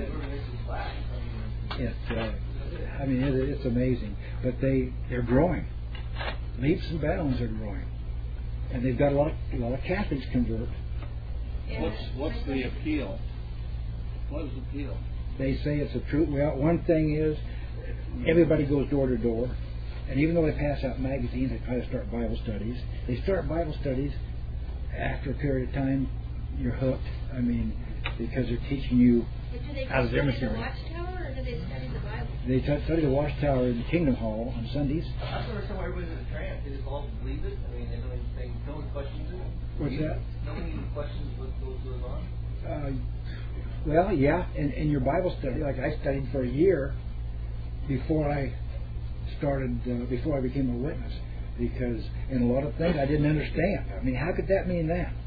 It, uh, I mean, it, it's amazing, but they they're growing. Leaps and bounds are growing, and they've got a lot of, a lot of Catholics convert. Yeah. What's what's the appeal? What is the appeal? They say it's a truth. Well, one thing is, everybody goes door to door, and even though they pass out magazines, they try to start Bible studies. They start Bible studies. After a period of time, you're hooked. I mean, because they're teaching you But do they out of their study the material. Watchtower, or do they study the Bible? They t- study the Watchtower in the Kingdom Hall on Sundays. I don't understand why everybody's in a trance. They just all believe it. I mean, they don't even think, no one questions it. What's You- that? No one even questions what goes goes on. Uh, well, yeah, in, in your Bible study, like I studied for a year before I started, uh, before I became a witness, because in a lot of things I didn't understand. I mean, how could that mean that?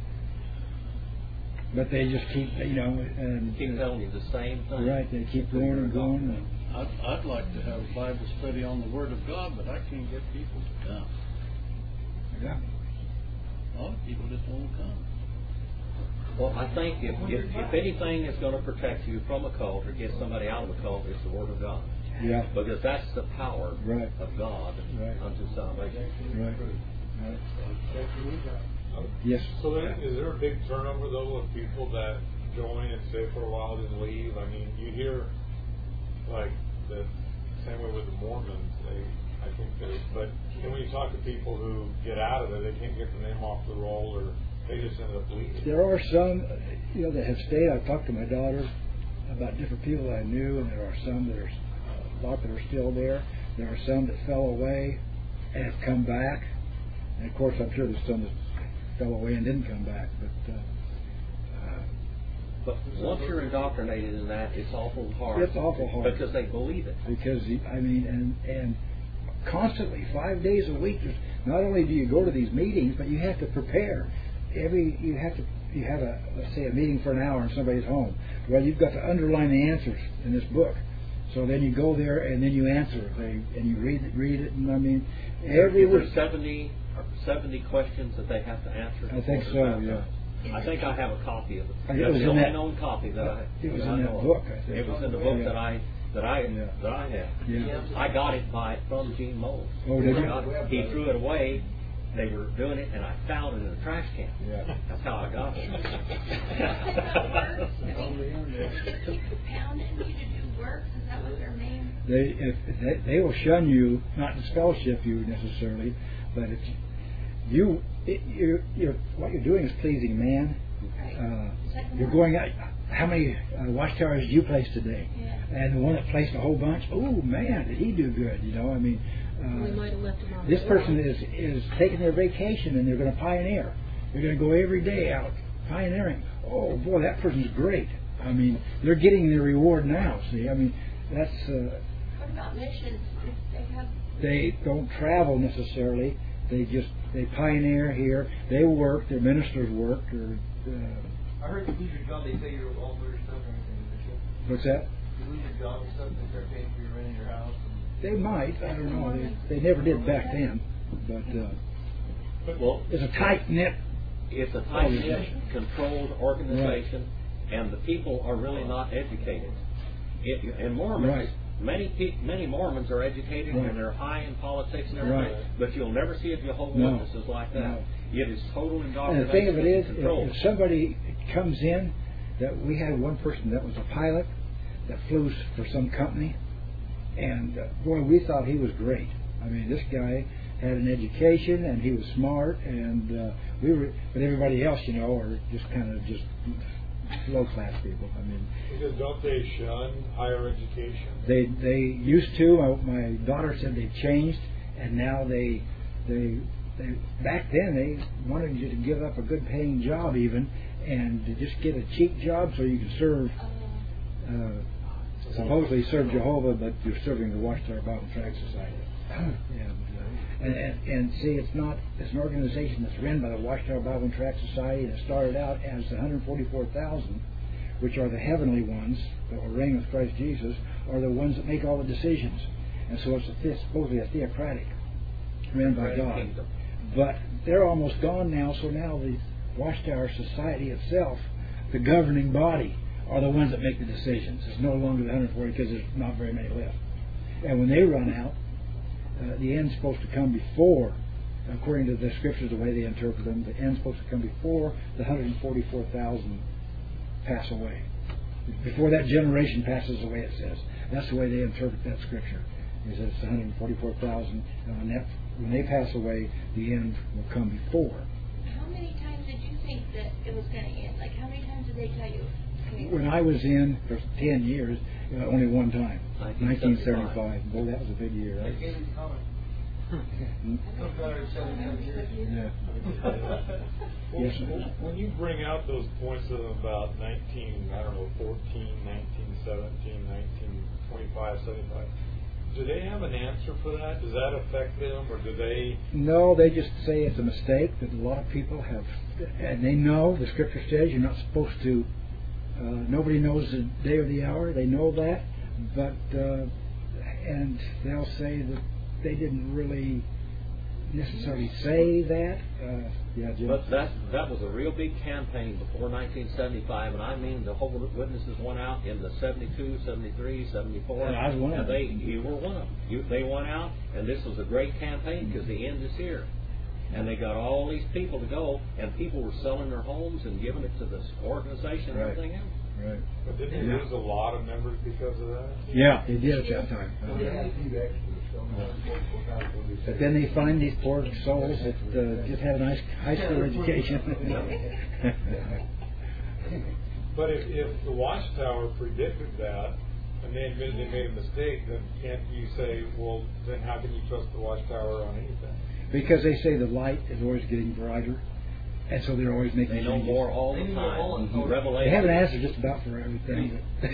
But they just keep, you know, and Keep telling you the same thing. right, they keep going and going. And, I'd, I'd like to have a Bible study on the Word of God, but I can't get people to come. yeah. A lot of people just won't come. Well, I think if, if, if anything is going to protect you from a cult or get somebody out of a cult, it's the Word of God. Yeah. Because that's the power Right. of God Right. unto salvation. Right. Right. Yes. So then, is there a big turnover though of people that join and stay for a while then leave? I mean, you hear like the same way with the Mormons. They, I think they, but then when you talk to people who get out of it, they can't get the name off the roll, or they just end up leaving. There are some, you know, that have stayed. I've talked to my daughter about different people that I knew, and there are some that are, a lot that are still there. There are some that fell away and have come back. And of course, I'm sure there's some that fell away and didn't come back. But uh, uh, But once you're indoctrinated in that, it's awful hard. It's awful hard. Because they believe it. because I mean, and and constantly, five days a week. There's, not only do you go to these meetings, but you have to prepare. Every you have to you have a let's say a meeting for an hour in somebody's home. Well, you've got to underline the answers in this book. So then you go there and then you answer it, they, and you read it, read it, and I mean, every Is there week. seventy or seventy questions that they have to answer? I think before so. they're Yeah. baptized? I think I have a copy of it. I think it That's was the in only that- known copy that I. It was that I in that know of. book, I think. It was in the book Yeah. that I that I Yeah. that I had. Yeah. I got it by from Gene Moles. Oh, did you? I got it. He threw it away. They were doing it, and I found it in a trash can. Yeah. That's how I got it. Pounding you to do works, is that what their main? They if they, they will shun you, not disfellowship you necessarily, but if you it, you're, you're what you're doing is pleasing man. Uh, you're going out. How many uh, watchtowers did you place today? Yeah. And the one that placed a whole bunch. Oh man, did he do good? You know, I mean, We uh, might have left him on this the person board. is is taking their vacation and they're going to pioneer. They're going to go every day out pioneering. Oh boy, that person's great. I mean, they're getting their reward now. See, I mean, that's uh, What about missions? If they have, they don't travel necessarily They just they pioneer here. They work. Their ministers work. Or uh, I heard you lose your job, they pay your all your stuff and everything. what's that? You lose your job and stuff, they start paying for your rent in your house. They might. I don't know. They, they never did back then. But uh, Well, it's a tight knit. it's a tight-knit, controlled organization, and the people are really not educated. It, and Mormons, Right. many pe- many Mormons are educated Right. and they're high in politics and everything, Right. but you'll never see a Jehovah's No. Witnesses like that. No. It is total And indoctrination the thing of it is, and control. if, if somebody comes in, that we had one person that was a pilot that flew for some company, and uh, boy, we thought he was great. I mean, this guy had an education and he was smart, and uh, we were, but everybody else, you know, are just kind of just low class people. I mean, Because don't they shun higher education? they they used to. My, my daughter said they changed, and now they they they back then they wanted you to give up a good paying job even, and to just get a cheap job so you could serve. Uh, supposedly serve Jehovah, but you're serving the Watchtower Bible Tract Society. And, uh, and, and, and see, it's not, it's an organization that's run by the Watchtower Bible Tract Society, and it started out as the one hundred forty-four thousand, which are the heavenly ones that will reign with Christ Jesus, are the ones that make all the decisions. And so it's, a, it's supposedly a theocratic, ran by God. Kingdom. But they're almost gone now, so now the Watchtower Society itself, the governing body, are the ones that make the decisions. It's no longer the one hundred forty because there's not very many left. And when they run out, uh, the end's supposed to come before, according to the scriptures, the way they interpret them, the end's supposed to come before the one hundred forty-four thousand pass away. Before that generation passes away, it says. That's the way they interpret that scripture. It says it's one hundred forty-four thousand, and when, that, when they pass away, the end will come before. How many times did you think that it was going to end? Like, how many times did they tell you? When I was in for ten years, uh, only one time, nineteen nineteen seventy-five. Boy, that was a big year, They right? gave you the comment. Hmm? Some fellow is seventy-seven years. Yeah. Well, Yes, sir. well, when you bring out those points of them about nineteen, I don't know, fourteen, nineteen seventeen, nineteen twenty-five, seventy-five, do they have an answer for that? Does that affect them, or do they? No, they just say it's a mistake that a lot of people have, and they know the scripture says you're not supposed to. Uh, nobody knows the day or the hour. They know that, but uh, and they'll say that they didn't really necessarily say that. Uh, yeah, Jim. But that that was a real big campaign before nineteen seventy-five, and I mean the Jehovah's Witnesses went out in the seventy-two, seventy-three, seventy-four, And I was one of and them. they you were one of them. You, they went out, and this was a great campaign because the end is here. And they got all these people to go, and people were selling their homes and giving it to this organization and Right. everything else. Right. But didn't they lose a lot of members because of that? Yeah, they did at that time. Well, they had a few extras, so But then they find these poor souls that uh, just had a nice high school education. But if, if the Watchtower predicted that, and they admitted they made a mistake, then can't you say, well, then how can you trust the Watchtower on anything? Because they say the light is always getting brighter, and so they're always making They know changes. more all the They know time. all the time. Revelation. They have an answer just about for everything.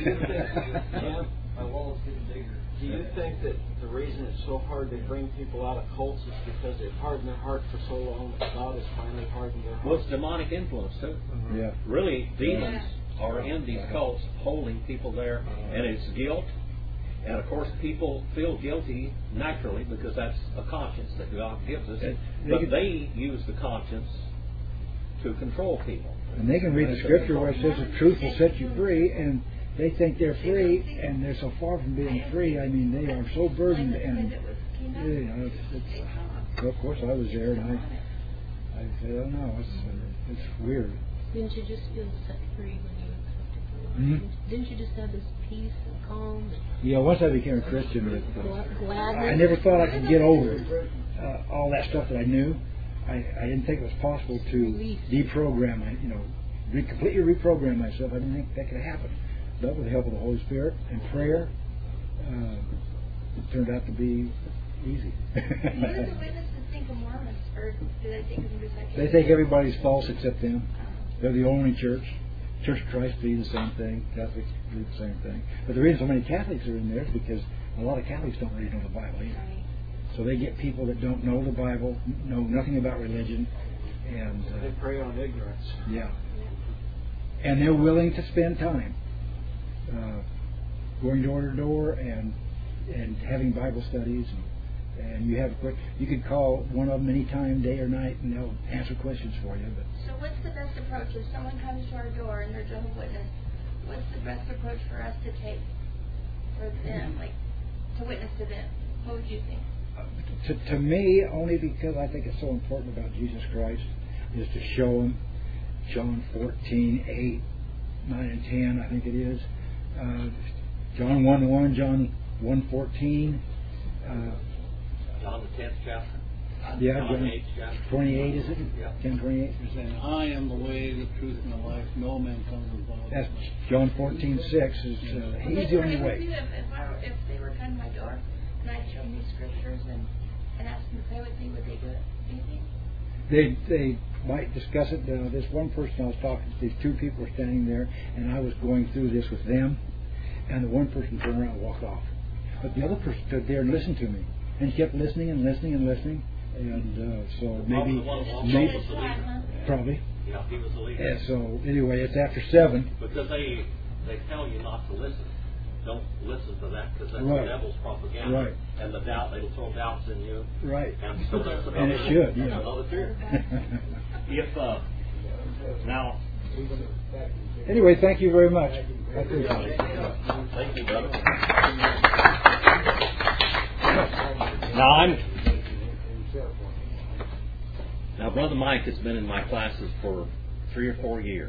My wall's getting bigger. Do you think that the reason it's so hard to bring people out of cults is because they've hardened their heart for so long that God has finally hardened their Well, heart? it's demonic influence too. Yeah. Really, demons are in these cults, holding people there, and it's guilt. And of course, people feel guilty naturally because that's a conscience that God gives us. They- they But can- they use the conscience to control people. And they can read the scripture where it says the truth will set you free, and they think they're free, and they're so far from being free. I mean, they are so burdened, and you know, it's, it's, well, of course, I was there, and I, I said, oh no, it's uh, it's weird. Didn't you just feel set free when you accepted the Lord? Mhm. Didn't- Didn't you just have this peace and calm and Yeah, once I became a Christian, it, uh, gla- gladness? I never thought I could get over uh, all that stuff that I knew. I, I didn't think it was possible to Release. deprogram, my, you know, re- completely reprogram myself. I didn't think that could happen. But with the help of the Holy Spirit and prayer, uh, it turned out to be easy. What do the witnesses think of Mormons, or do they think of them just like? They think everybody's false except them. They're the only church. Church of Christ believe the same thing. Catholics believe the same thing. But the reason so many Catholics are in there is because a lot of Catholics don't really know the Bible either. So they get people that don't know the Bible, know nothing about religion, and uh, They prey on ignorance. yeah, and they're willing to spend time uh, going door to door and and having Bible studies. And, and you have you could call one of them any time, day or night, and they'll answer questions for you. But So what's the best approach if someone comes to our door and they're Jehovah's Witness? What's the best approach for us to take for them, like to witness to them? What would you think? to, to me, only because I think it's so important about Jesus Christ, is to show them John fourteen, eight, nine, and ten, I think it is. Uh, John one, one, John one, fourteen. Uh, John the tenth chapter. yeah, John John eight, chapter. twenty-eight, is it? Yeah. ten, twenty-eight. saying, I am the way, the truth, and the life. No man comes to the Father. That's John fourteen, six. Is, uh, he's the only way. If, if, I were, if they were coming to my door and I'd show them these scriptures and, and ask them to pray with me, would they do it? Do you think? They they might discuss it. Uh, this one person I was talking to, these two people were standing there, and I was going through this with them, and the one person turned around and walked off. But the other person stood there and listened to me, and kept listening and listening and listening, and uh, so maybe, maybe probably. Yeah, he was the leader. Yeah, so anyway, it's after seven. Because they they tell you not to listen. Don't listen to that because that's Right. the devil's propaganda. Right. And the doubt, it'll throw doubts in you. Right. And so that's another, And it should, yeah. another fear. If, uh, now, Anyway, thank you very much. I appreciate it. thank you, brother. Now, I'm, now, Brother Mike has been in my classes for three or four years.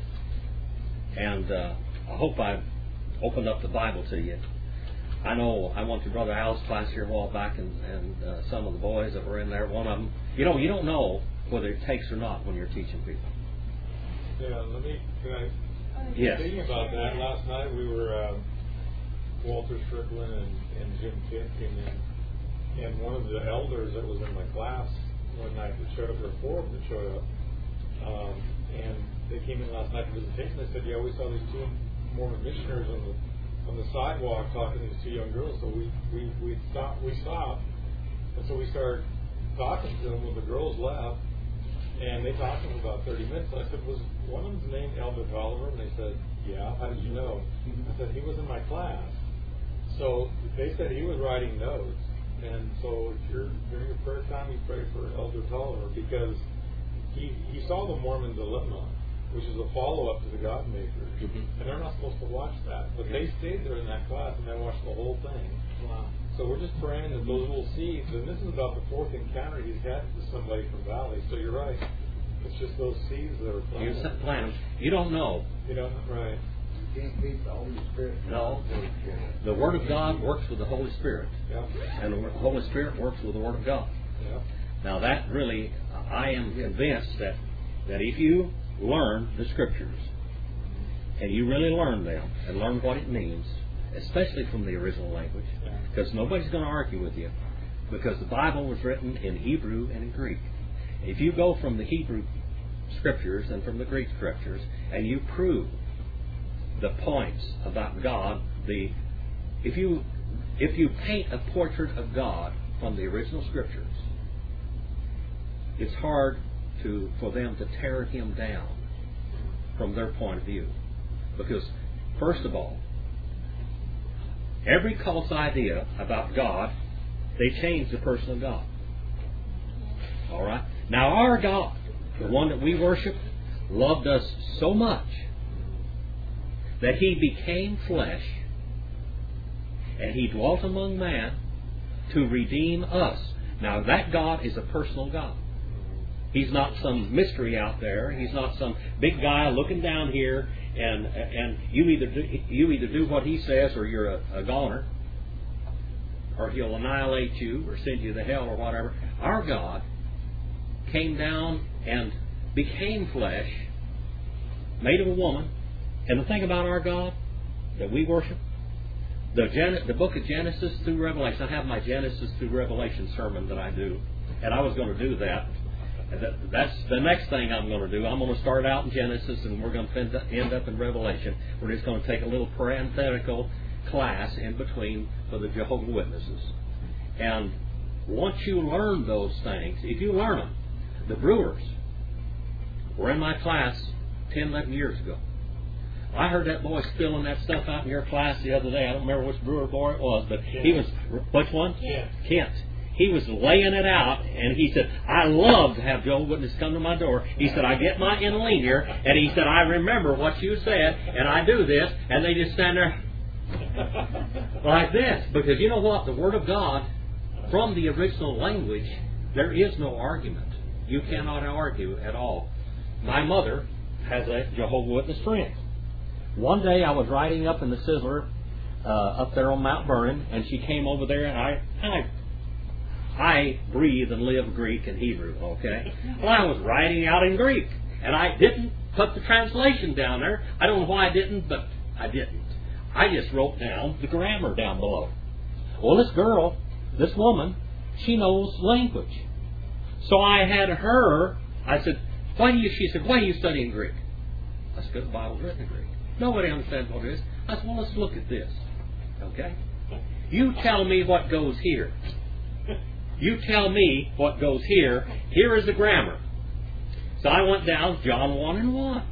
And uh, I hope I've opened up the Bible to you. I know I went to Brother Al's class here a while back, and, and uh, some of the boys that were in there, one of them, you know, you don't know whether it takes or not when you're teaching people. Yeah, let me, can I, Yes. thinking about that, last night we were, uh, Walter Strickland and, and Jim Kidd came in, and one of the elders that was in my class one night that showed up, or four of them that showed up, um, and they came in last night for visitation. They said, yeah, we saw these two Mormon missionaries on the on the sidewalk talking to these two young girls. So we we we stopped. We stopped, and so we started talking to them when the girls left, and they talked to them for about thirty minutes. I said, was one of them's named Elder Tolliver? And they said, yeah. How did you know? I said, he was in my class. So they said he was writing notes, and so if you're during your prayer time, you pray for Elder Tolliver because he he saw the Mormon dilemma, which is a follow-up to the God Makers. Mm-hmm. And they're not supposed to watch that. But they stayed there in that class and they watched the whole thing. Wow. So we're just praying that those little seeds, and this is about the fourth encounter he's had with somebody from Valley. So you're right. It's just those seeds that are planted. You plant them. You don't know. You know, right. You can't beat the Holy Spirit. No. The Word of God works with the Holy Spirit. Yeah. And the Holy Spirit works with the Word of God. Yeah. Now that really, I am convinced that, that if you learn the Scriptures, and you really learn them, and learn what it means, especially from the original language, because nobody's going to argue with you, because the Bible was written in Hebrew and in Greek. If you go from the Hebrew Scriptures and from the Greek Scriptures, and you prove the points about God, the if you if you paint a portrait of God from the original Scriptures, it's hard to for them to tear Him down from their point of view. Because, first of all, every cult's idea about God, they change the person of God. All right? Now, our God, the one that we worship, loved us so much that He became flesh and He dwelt among man to redeem us. Now, that God is a personal God. He's not some mystery out there. He's not some big guy looking down here, and and you either do, you either do what He says or you're a, a goner, or He'll annihilate you or send you to hell or whatever. Our God came down and became flesh, made of a woman. And the thing about our God that we worship, the Gen- the book of Genesis through Revelation. I have my Genesis through Revelation sermon that I do, and I was going to do that. That's the next thing I'm going to do. I'm going to start out in Genesis, and we're going to end up in Revelation. We're just going to take a little parenthetical class in between for the Jehovah's Witnesses. And once you learn those things, if you learn them, the Brewers were in my class ten, eleven years ago. I heard that boy spilling that stuff out in your class the other day. I don't remember which Brewer boy it was, but he was, which one? Kent. Kent. He was laying it out, and he said, I love to have Jehovah's Witnesses come to my door. He said, I get my interlinear, and he said, I remember what you said, and I do this, and they just stand there like this. Because you know what? The Word of God, from the original language, there is no argument. You cannot argue at all. My mother has a Jehovah's Witness friend. One day I was riding up in the Sizzler uh, up there on Mount Vernon, and she came over there, and I, I I breathe and live Greek and Hebrew, okay? Well, I was writing out in Greek, and I didn't put the translation down there. I don't know why I didn't, but I didn't. I just wrote down the grammar down below. Well, this girl, this woman, she knows language. So I had her, I said, why do you, she said, why are you studying Greek? I said, because the Bible's written in Greek. Nobody understands what it is. I said, well, let's look at this, okay? You tell me what goes here. You tell me what goes here. Here is the grammar. So I went down John one and one.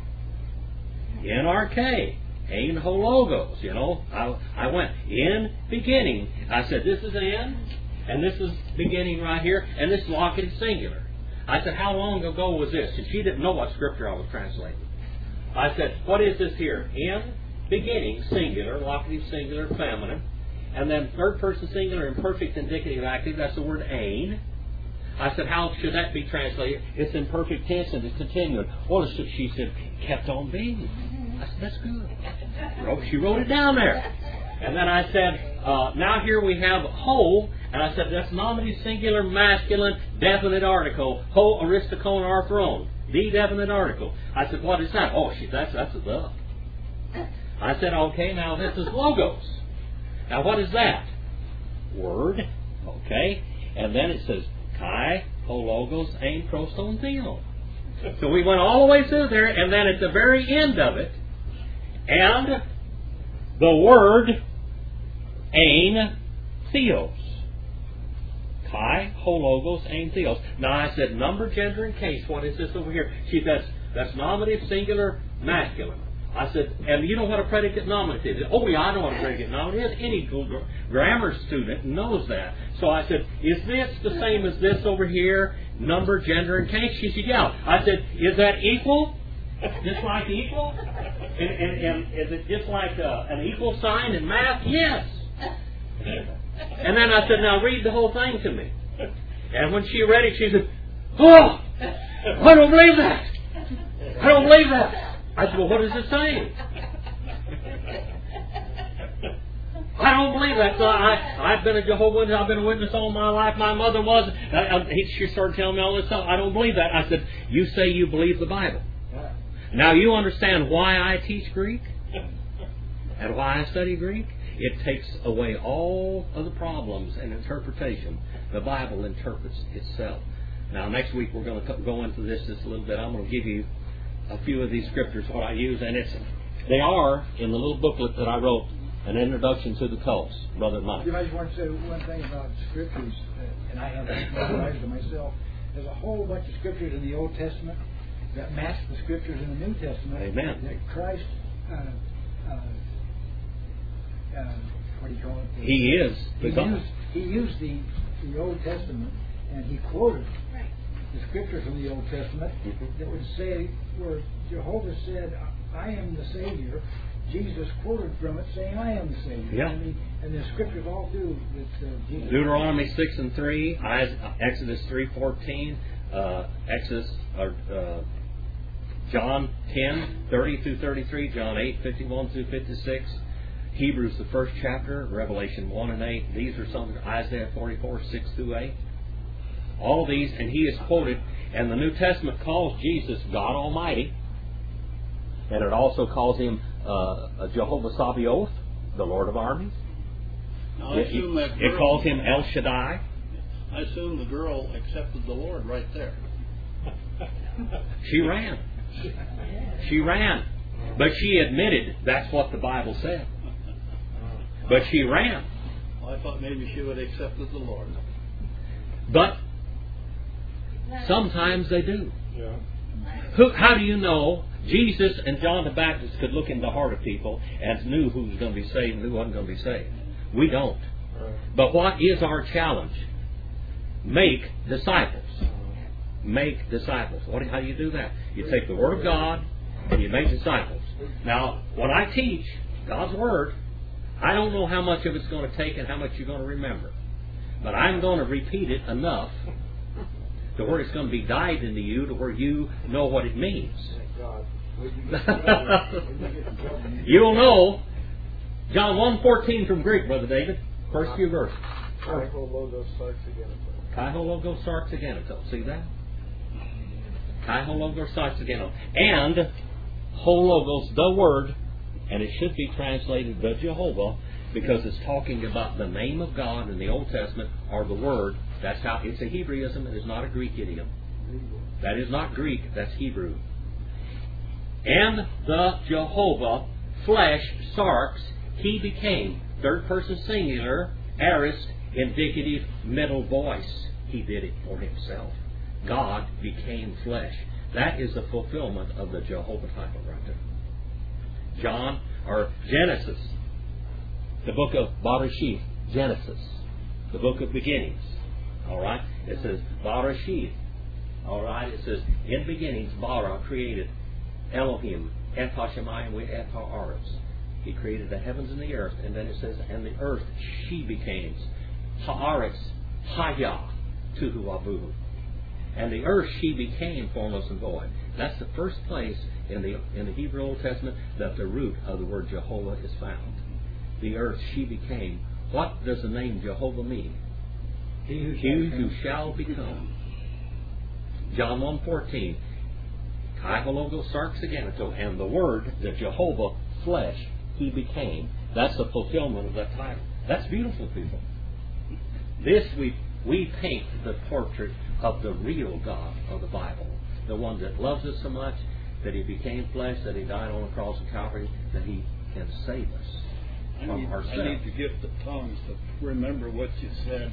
N R K. Ein ho logos. You know, I, I went in beginning. I said, this is in, and this is beginning right here, and this locative singular. I said, how long ago was this? And she didn't know what scripture I was translating. I said, what is this here? In beginning, singular, locative singular, feminine. And then third person singular, imperfect indicative active, that's the word ein. I said, how should that be translated? It's in perfect tense and it's continuing. Well, she said, kept on being. I said, that's good. She wrote it down there. And then I said, uh, now here we have ho, and I said, that's nominative singular, masculine, definite article. Ho, aristikon, arthron. The definite article. I said, what is that? Oh, she, that's, that's a the. I said, okay, now this is logos. Now, what is that? Word. Okay. And then it says, Kai, ho logos, ein proston theo. So we went all the way through there, and then at the very end of it, and the word ein theos. Kai, ho logos, ein theos. Now I said, number, gender, and case. What is this over here? She says, that's nominative, singular, masculine. I said, and you know what a predicate nominative is? Oh, yeah, I know what a predicate nominative is. Any grammar student knows that. So I said, is this the same as this over here? Number, gender, and case? She said, yeah. I said, is that equal? Just like equal? And, and, and is it just like uh, an equal sign in math? Yes. And then I said, now read the whole thing to me. And when she read it, she said, oh, I don't believe that. I don't believe that. I said, well, what does it say? I don't believe that. So I, I've been a Jehovah's Witness. I've been a witness all my life. My mother was. I, I, she started telling me all this stuff. I don't believe that. I said, you say you believe the Bible. Now you understand why I teach Greek and why I study Greek? It takes away all of the problems and interpretation. The Bible interprets itself. Now next week we're going to go into this just a little bit. I'm going to give you a few of these scriptures, what I use, and it's they are in the little booklet that I wrote, An Introduction to the Cults, Brother Mike. I just want to say one thing about scriptures, uh, and I have memorized it myself. There's a whole bunch of scriptures in the Old Testament that match the scriptures in the New Testament. Amen. That Christ, uh, uh, uh, what do you call it? He is the he God. Used, he used the, the Old Testament, and he quoted the scriptures from the Old Testament mm-hmm. that would say, where Jehovah said, I am the Savior, Jesus quoted from it saying, I am the Savior. Yeah. And, the, and the scriptures all do with uh, Jesus. Deuteronomy six and three, Exodus three fourteen, uh, Exodus, or, uh, John ten, thirty through thirty-three, John eight, fifty-one through fifty-six, Hebrews the first chapter, Revelation one and eight. These are some, Isaiah forty-four, six through eight. All of these, and he is quoted, and the New Testament calls Jesus God Almighty, and it also calls him uh, Jehovah Sabaoth, the Lord of Armies. Now, I it, assume that girl, it calls him El Shaddai. I assume the girl accepted the Lord right there. She ran. She ran. But she admitted that's what the Bible said. But she ran. Well, I thought maybe she would have accepted the Lord. But sometimes they do. Yeah. Who, how do you know Jesus and John the Baptist could look in the heart of people and knew who was going to be saved and who wasn't going to be saved? We don't. Right. But what is our challenge? Make disciples. Make disciples. What, how do you do that? You take the Word of God and you make disciples. Now, when I teach God's Word, I don't know how much of it's going to take and how much you're going to remember. But I'm going to repeat it enough to where it's going to be dyed into you, to where you know what it means. You'll know John one fourteen from Greek, Brother David. First few verses. Kaiho logos sarx ageneto. Kaiho logos sarx ageneto. See that? Kaiho logos sarx ageneto. And hologos, the word, and it should be translated the Jehovah, because it's talking about the name of God in the Old Testament, or the word. That's how it's a Hebraism. It is not a Greek idiom. That is not Greek. That's Hebrew. And the Jehovah, flesh, sarx, he became. Third person singular, aorist, indicative, middle voice. He did it for himself. God became flesh. That is the fulfillment of the Jehovah title right there. John, or Genesis, the book of Bereshith, Genesis, the book of beginnings. All right? It says Bereshith. All right? It says, in beginnings, Bara created Elohim, et ha-shemayim ve et ha-aretz. He created the heavens and the earth. And then it says, and the earth she became. Haaretz, haya, tuhu avuhu. And the earth she became formless and void. That's the first place in the in the Hebrew Old Testament that the root of the word Jehovah is found. The earth she became. What does the name Jehovah mean? He who, He who shall become. John one fourteen. Kaihologos sarx ageneto. And the word, the Jehovah, flesh, he became. That's the fulfillment of that title. That's beautiful, people. This we we paint the portrait of the real God of the Bible. The one that loves us so much that he became flesh, that he died on the cross of Calvary, that he can save us I from need, ourselves. I need to get the tongues to remember what you said.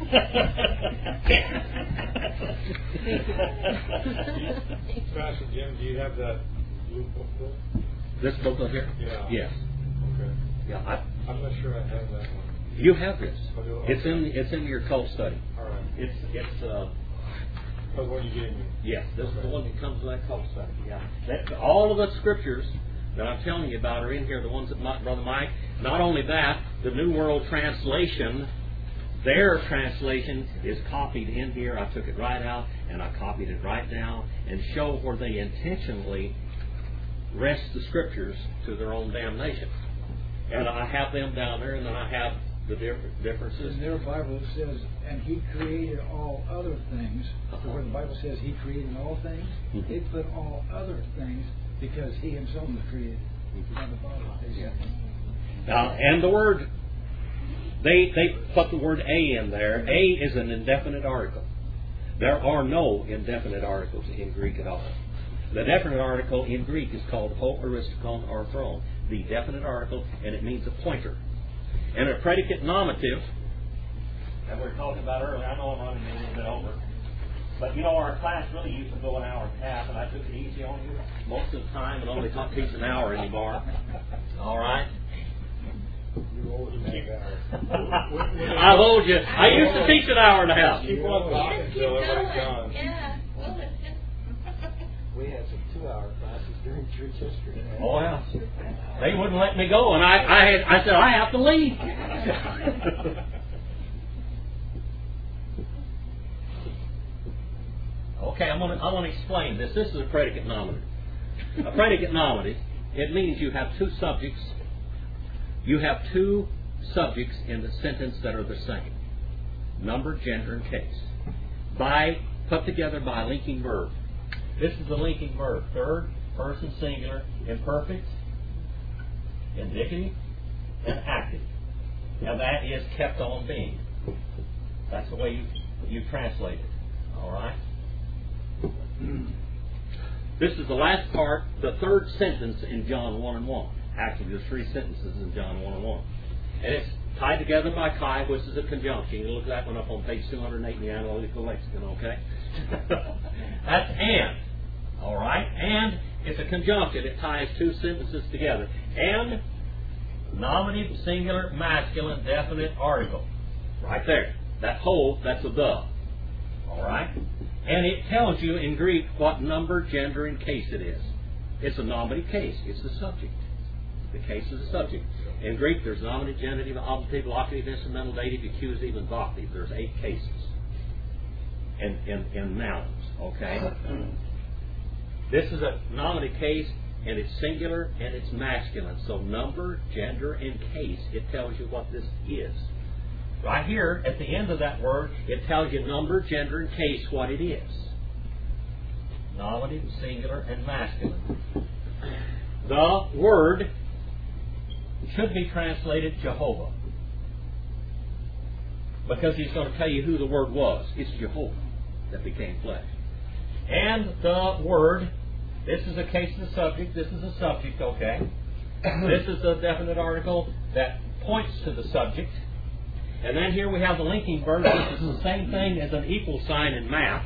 Pastor Jim, do you have that blue book there? This book over here? Yeah. Yes. Okay. Yeah, I, I'm not sure I have that one. you have this. I do. It's in it's in your cult study. All right. It's it's uh That's what you gave me. yes, this is the one that comes in that cult study. Yeah. That, all of the scriptures that I'm telling you about are in here. The ones that my, Brother Mike. Not only that, the New World Translation, their translation is copied in here. I took it right out and I copied it right down and show where they intentionally wrest the scriptures to their own damnation. And I have them down there, and then I have the different differences. In their Bible it says, and he created all other things. Uh-huh. Where the Bible says he created all things, Mhm. they put all other things because he himself was created. Mhm. On the bottom, they say. Now, and the word, they they put the word a in there. A is an indefinite article. There are no indefinite articles in Greek at all. The definite article in Greek is called ho aristikon, or throne. The definite article, and it means a pointer. And a predicate nominative, that we were talking about earlier, I know I'm running a little bit over, but you know, our class really used to go an hour and a half, and I took it easy on you most of the time, and only don't teach an hour anymore. All right? You always make hours. I told you, I used to teach an hour and a half. Keep on talking until everybody's gone. Yeah. Well, it's just We had some two-hour classes during church history. Oh, yeah. They wouldn't let me go, and I, I, had, I said, I have to leave. Okay, I'm gonna, I want to explain this. This is a predicate nominative. A predicate nominative, it means you have two subjects. You have two subjects in the sentence that are the same. Number, gender, and case. By, put together by a linking verb. This is the linking verb. Third person singular, imperfect, indicative, and active. Now that is kept on being. That's the way you you translate it. All right. This is the last part, the third sentence in John one and one. Actually, there's three sentences in John one and one. And it's tied together by chi, which is a conjunction. You can look that one up on page two hundred eight in the Analytical Lexicon, okay? That's and. All right? And it's a conjunction. It ties two sentences together. And, nominative, singular, masculine, definite article. Right there. That whole, that's a the. All right? And it tells you in Greek what number, gender, and case it is. It's a nominative case. It's the subject. The case is the subject. In Greek, there's nominative, genitive, obligative, locative, instrumental, dative, accusative, and vocative. There's eight cases in, in, in nouns. Okay? This is a nominative case, and it's singular, and it's masculine. So number, gender, and case, it tells you what this is. Right here, at the end of that word, it tells you number, gender, and case, what it is. Nominative, singular, and masculine. The word should be translated Jehovah. Because he's going to tell you who the word was. It's Jehovah that became flesh. And the word, this is a case of the subject, this is a subject, okay? This is a definite article that points to the subject. And then here we have the linking verb, which is the same thing as an equal sign in math.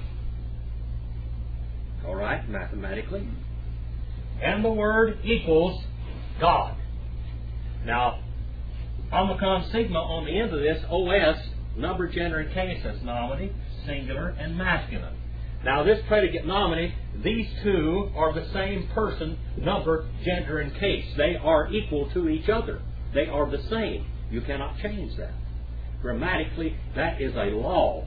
All right, mathematically. And the word equals God. Now, omicron sigma on the end of this, O S, number, gender, and case, as nominative, singular, and masculine. Now, this predicate nominative, these two are the same person, number, gender, and case. They are equal to each other. They are the same. You cannot change that. Grammatically, that is a law.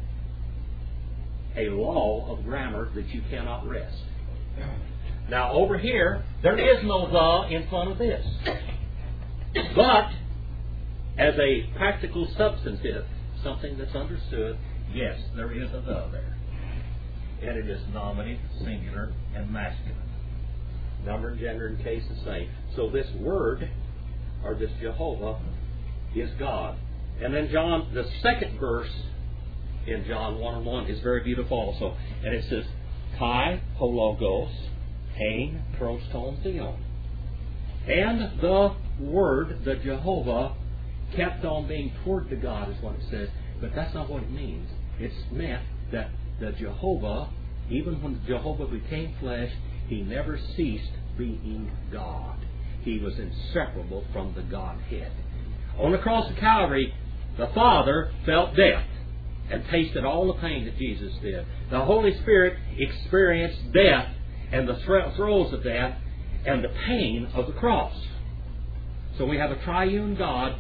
A law of grammar that you cannot wrest. Now, over here, there is no the in front of this. But, as a practical substantive, something that's understood, yes, there is a the there. And it is nominative, singular, and masculine. Number, gender, and case the same. So this word, or this Jehovah, is God. And then John, the second verse in John one and one is very beautiful also. And it says, Kai, hologos, hein, proston, theon. And the word, the Jehovah, kept on being toward the God, is what it says. But that's not what it means. It's meant that the Jehovah, even when Jehovah became flesh, he never ceased being God. He was inseparable from the Godhead. On the cross of Calvary, the Father felt death and tasted all the pain that Jesus did. The Holy Spirit experienced death and the throes of death and the pain of the cross. So we have a triune God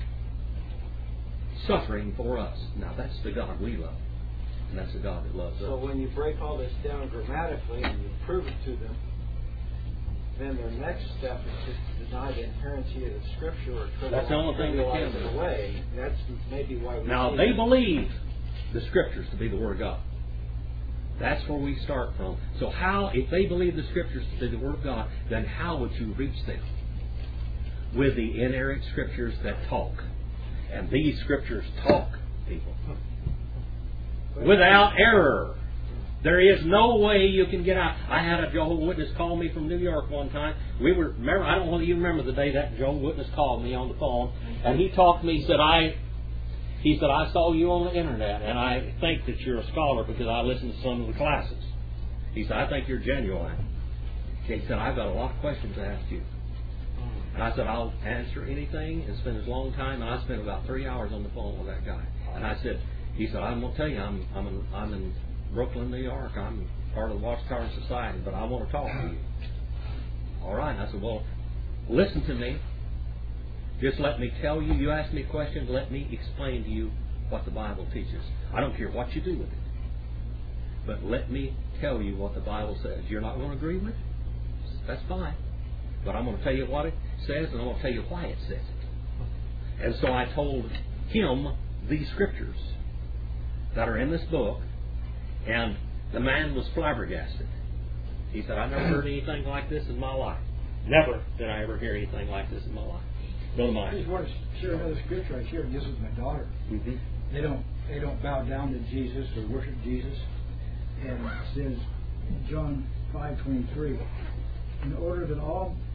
suffering for us. Now that's the God we love. And that's the God that loves us. So when you break all this down grammatically and you prove it to them, then their next step is to deny the inherency of the Scripture or trivialize that's the only thing they can do. Away. That's maybe why we Now they believe the Scriptures to be the Word of God. That's where we start from. So how, if they believe the Scriptures to be the Word of God, then how would you reach them? With the inerrant Scriptures that talk. And these Scriptures talk, people. Without error. There is no way you can get out. I had a Jehovah's Witness call me from New York one time. We were, remember, I don't know if you remember the day that Jehovah's Witness called me on the phone, and he talked to me. He said, I, he said, I saw you on the internet, and I think that you're a scholar because I listened to some of the classes. He said, I think you're genuine. He said, I've got a lot of questions to ask you. And I said, I'll answer anything and spend as long time. And I spent about three hours on the phone with that guy. And I said, he said, I'm going to tell you, I'm, I'm in, I'm in Brooklyn, New York. I'm part of the Watchtower Society, but I want to talk to you. All right. I said, well, listen to me. Just let me tell you. You ask me questions. Let me explain to you what the Bible teaches. I don't care what you do with it. But let me tell you what the Bible says. You're not going to agree with it? That's fine. But I'm going to tell you what it says, and I'm going to tell you why it says it. And so I told him these Scriptures that are in this book, and the man was flabbergasted. He said, I never heard anything like this in my life. Never did I ever hear anything like this in my life. Brother Mike. I just want to share another scripture I shared. This is my daughter. Mm-hmm. They don't they don't bow down to Jesus or worship Jesus. And it says in John five twenty three, in order that all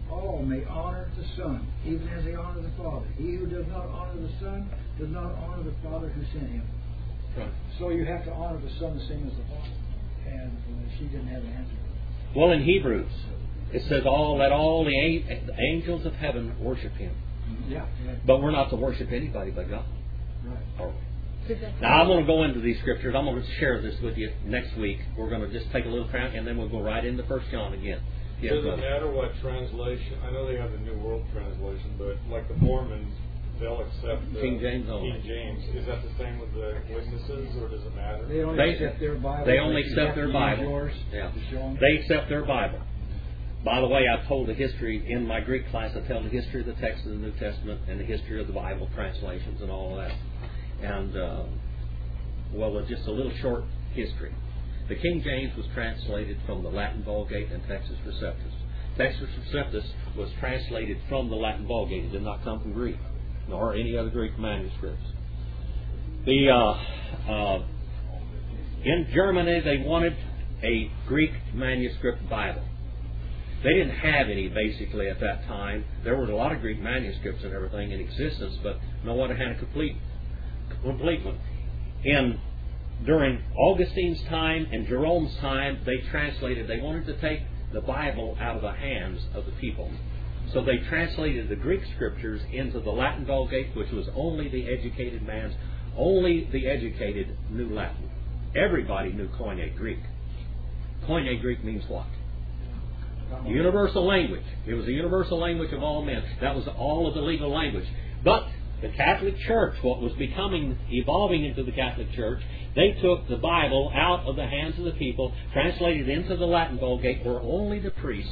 all may honor the Son, even as they honor the Father. He who does not honor the Son does not honor the Father who sent him. Right. So you have to honor the Son the same as the Father. And uh, she didn't have an answer. Well, in Hebrews, it says, "All let all the, a- the angels of heaven worship Him." Yeah. yeah. But we're not to worship anybody but God. Right. Are we? Now, I'm going to go into these scriptures. I'm going to share this with you next week. We're going to just take a little time, and then we'll go right into First John again. Yes, Does it brother. matter what translation? I know they have the New World Translation, but like the Mormons, they'll accept the King James only. King James. Is that the same with the witnesses, or does it matter? They only They- accept their Bible. They only You accept have to their use Bible. Yours Yeah. to show them. They accept their Bible. By the way, I told the history in my Greek class. I tell the history of the text of the New Testament and the history of the Bible translations and all of that. And uh, well, with just a little short history. The King James was translated from the Latin Vulgate and Textus Receptus. Textus Receptus was translated from the Latin Vulgate. It did not come from Greek, nor any other Greek manuscripts. The uh, uh, in Germany, they wanted a Greek manuscript Bible. They didn't have any, basically, at that time. There were a lot of Greek manuscripts and everything in existence, but no one had a complete, complete one. In during Augustine's time and Jerome's time, they translated. They wanted to take the Bible out of the hands of the people, so they translated the Greek scriptures into the Latin Vulgate, which was only the educated man's. Only the educated knew Latin. Everybody knew Koine Greek. Koine Greek means what? Universal language. It was the universal language of all men. That was all of the legal language. But the Catholic Church, what was becoming, evolving into the Catholic Church, they took the Bible out of the hands of the people, translated into the Latin Vulgate, where only the priest,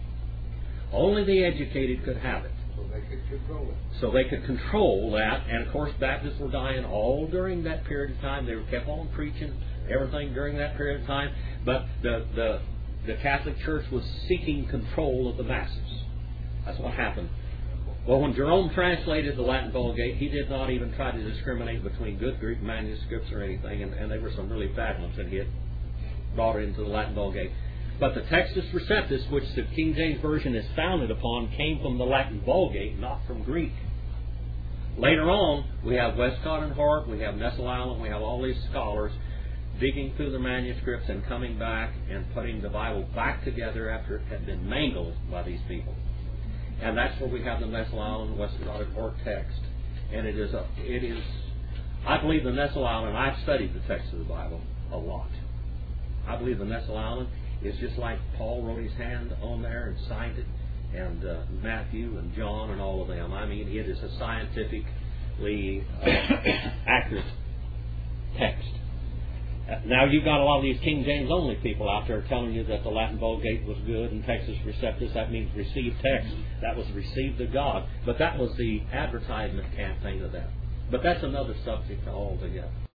only the educated could have it. So they could control it. So they could control that, and of course Baptists were dying all during that period of time. They were kept on preaching everything during that period of time. But the the the Catholic Church was seeking control of the masses. That's what happened. Well, when Jerome translated the Latin Vulgate, he did not even try to discriminate between good Greek manuscripts or anything, and, and there were some really bad ones, and he had brought it into the Latin Vulgate. But the Textus Receptus, which the King James Version is founded upon, came from the Latin Vulgate, not from Greek. Later on, we have Westcott and Hort, we have Nestle Allen, we have all these scholars digging through the manuscripts and coming back and putting the Bible back together after it had been mangled by these people. And that's where we have the Nestle Allen, Westcott and Hort text. And it is, a, it is, I believe the Nestle Allen, I've studied the text of the Bible a lot. I believe the Nestle Allen is just like Paul wrote his hand on there and signed it, and uh, Matthew and John and all of them. I mean, it is a scientifically uh, accurate text. Uh, now, you've got a lot of these King James only people out there telling you that the Latin Vulgate was good and Textus Receptus, that means received text. That was received of God. But that was the advertisement campaign of that. But that's another subject altogether.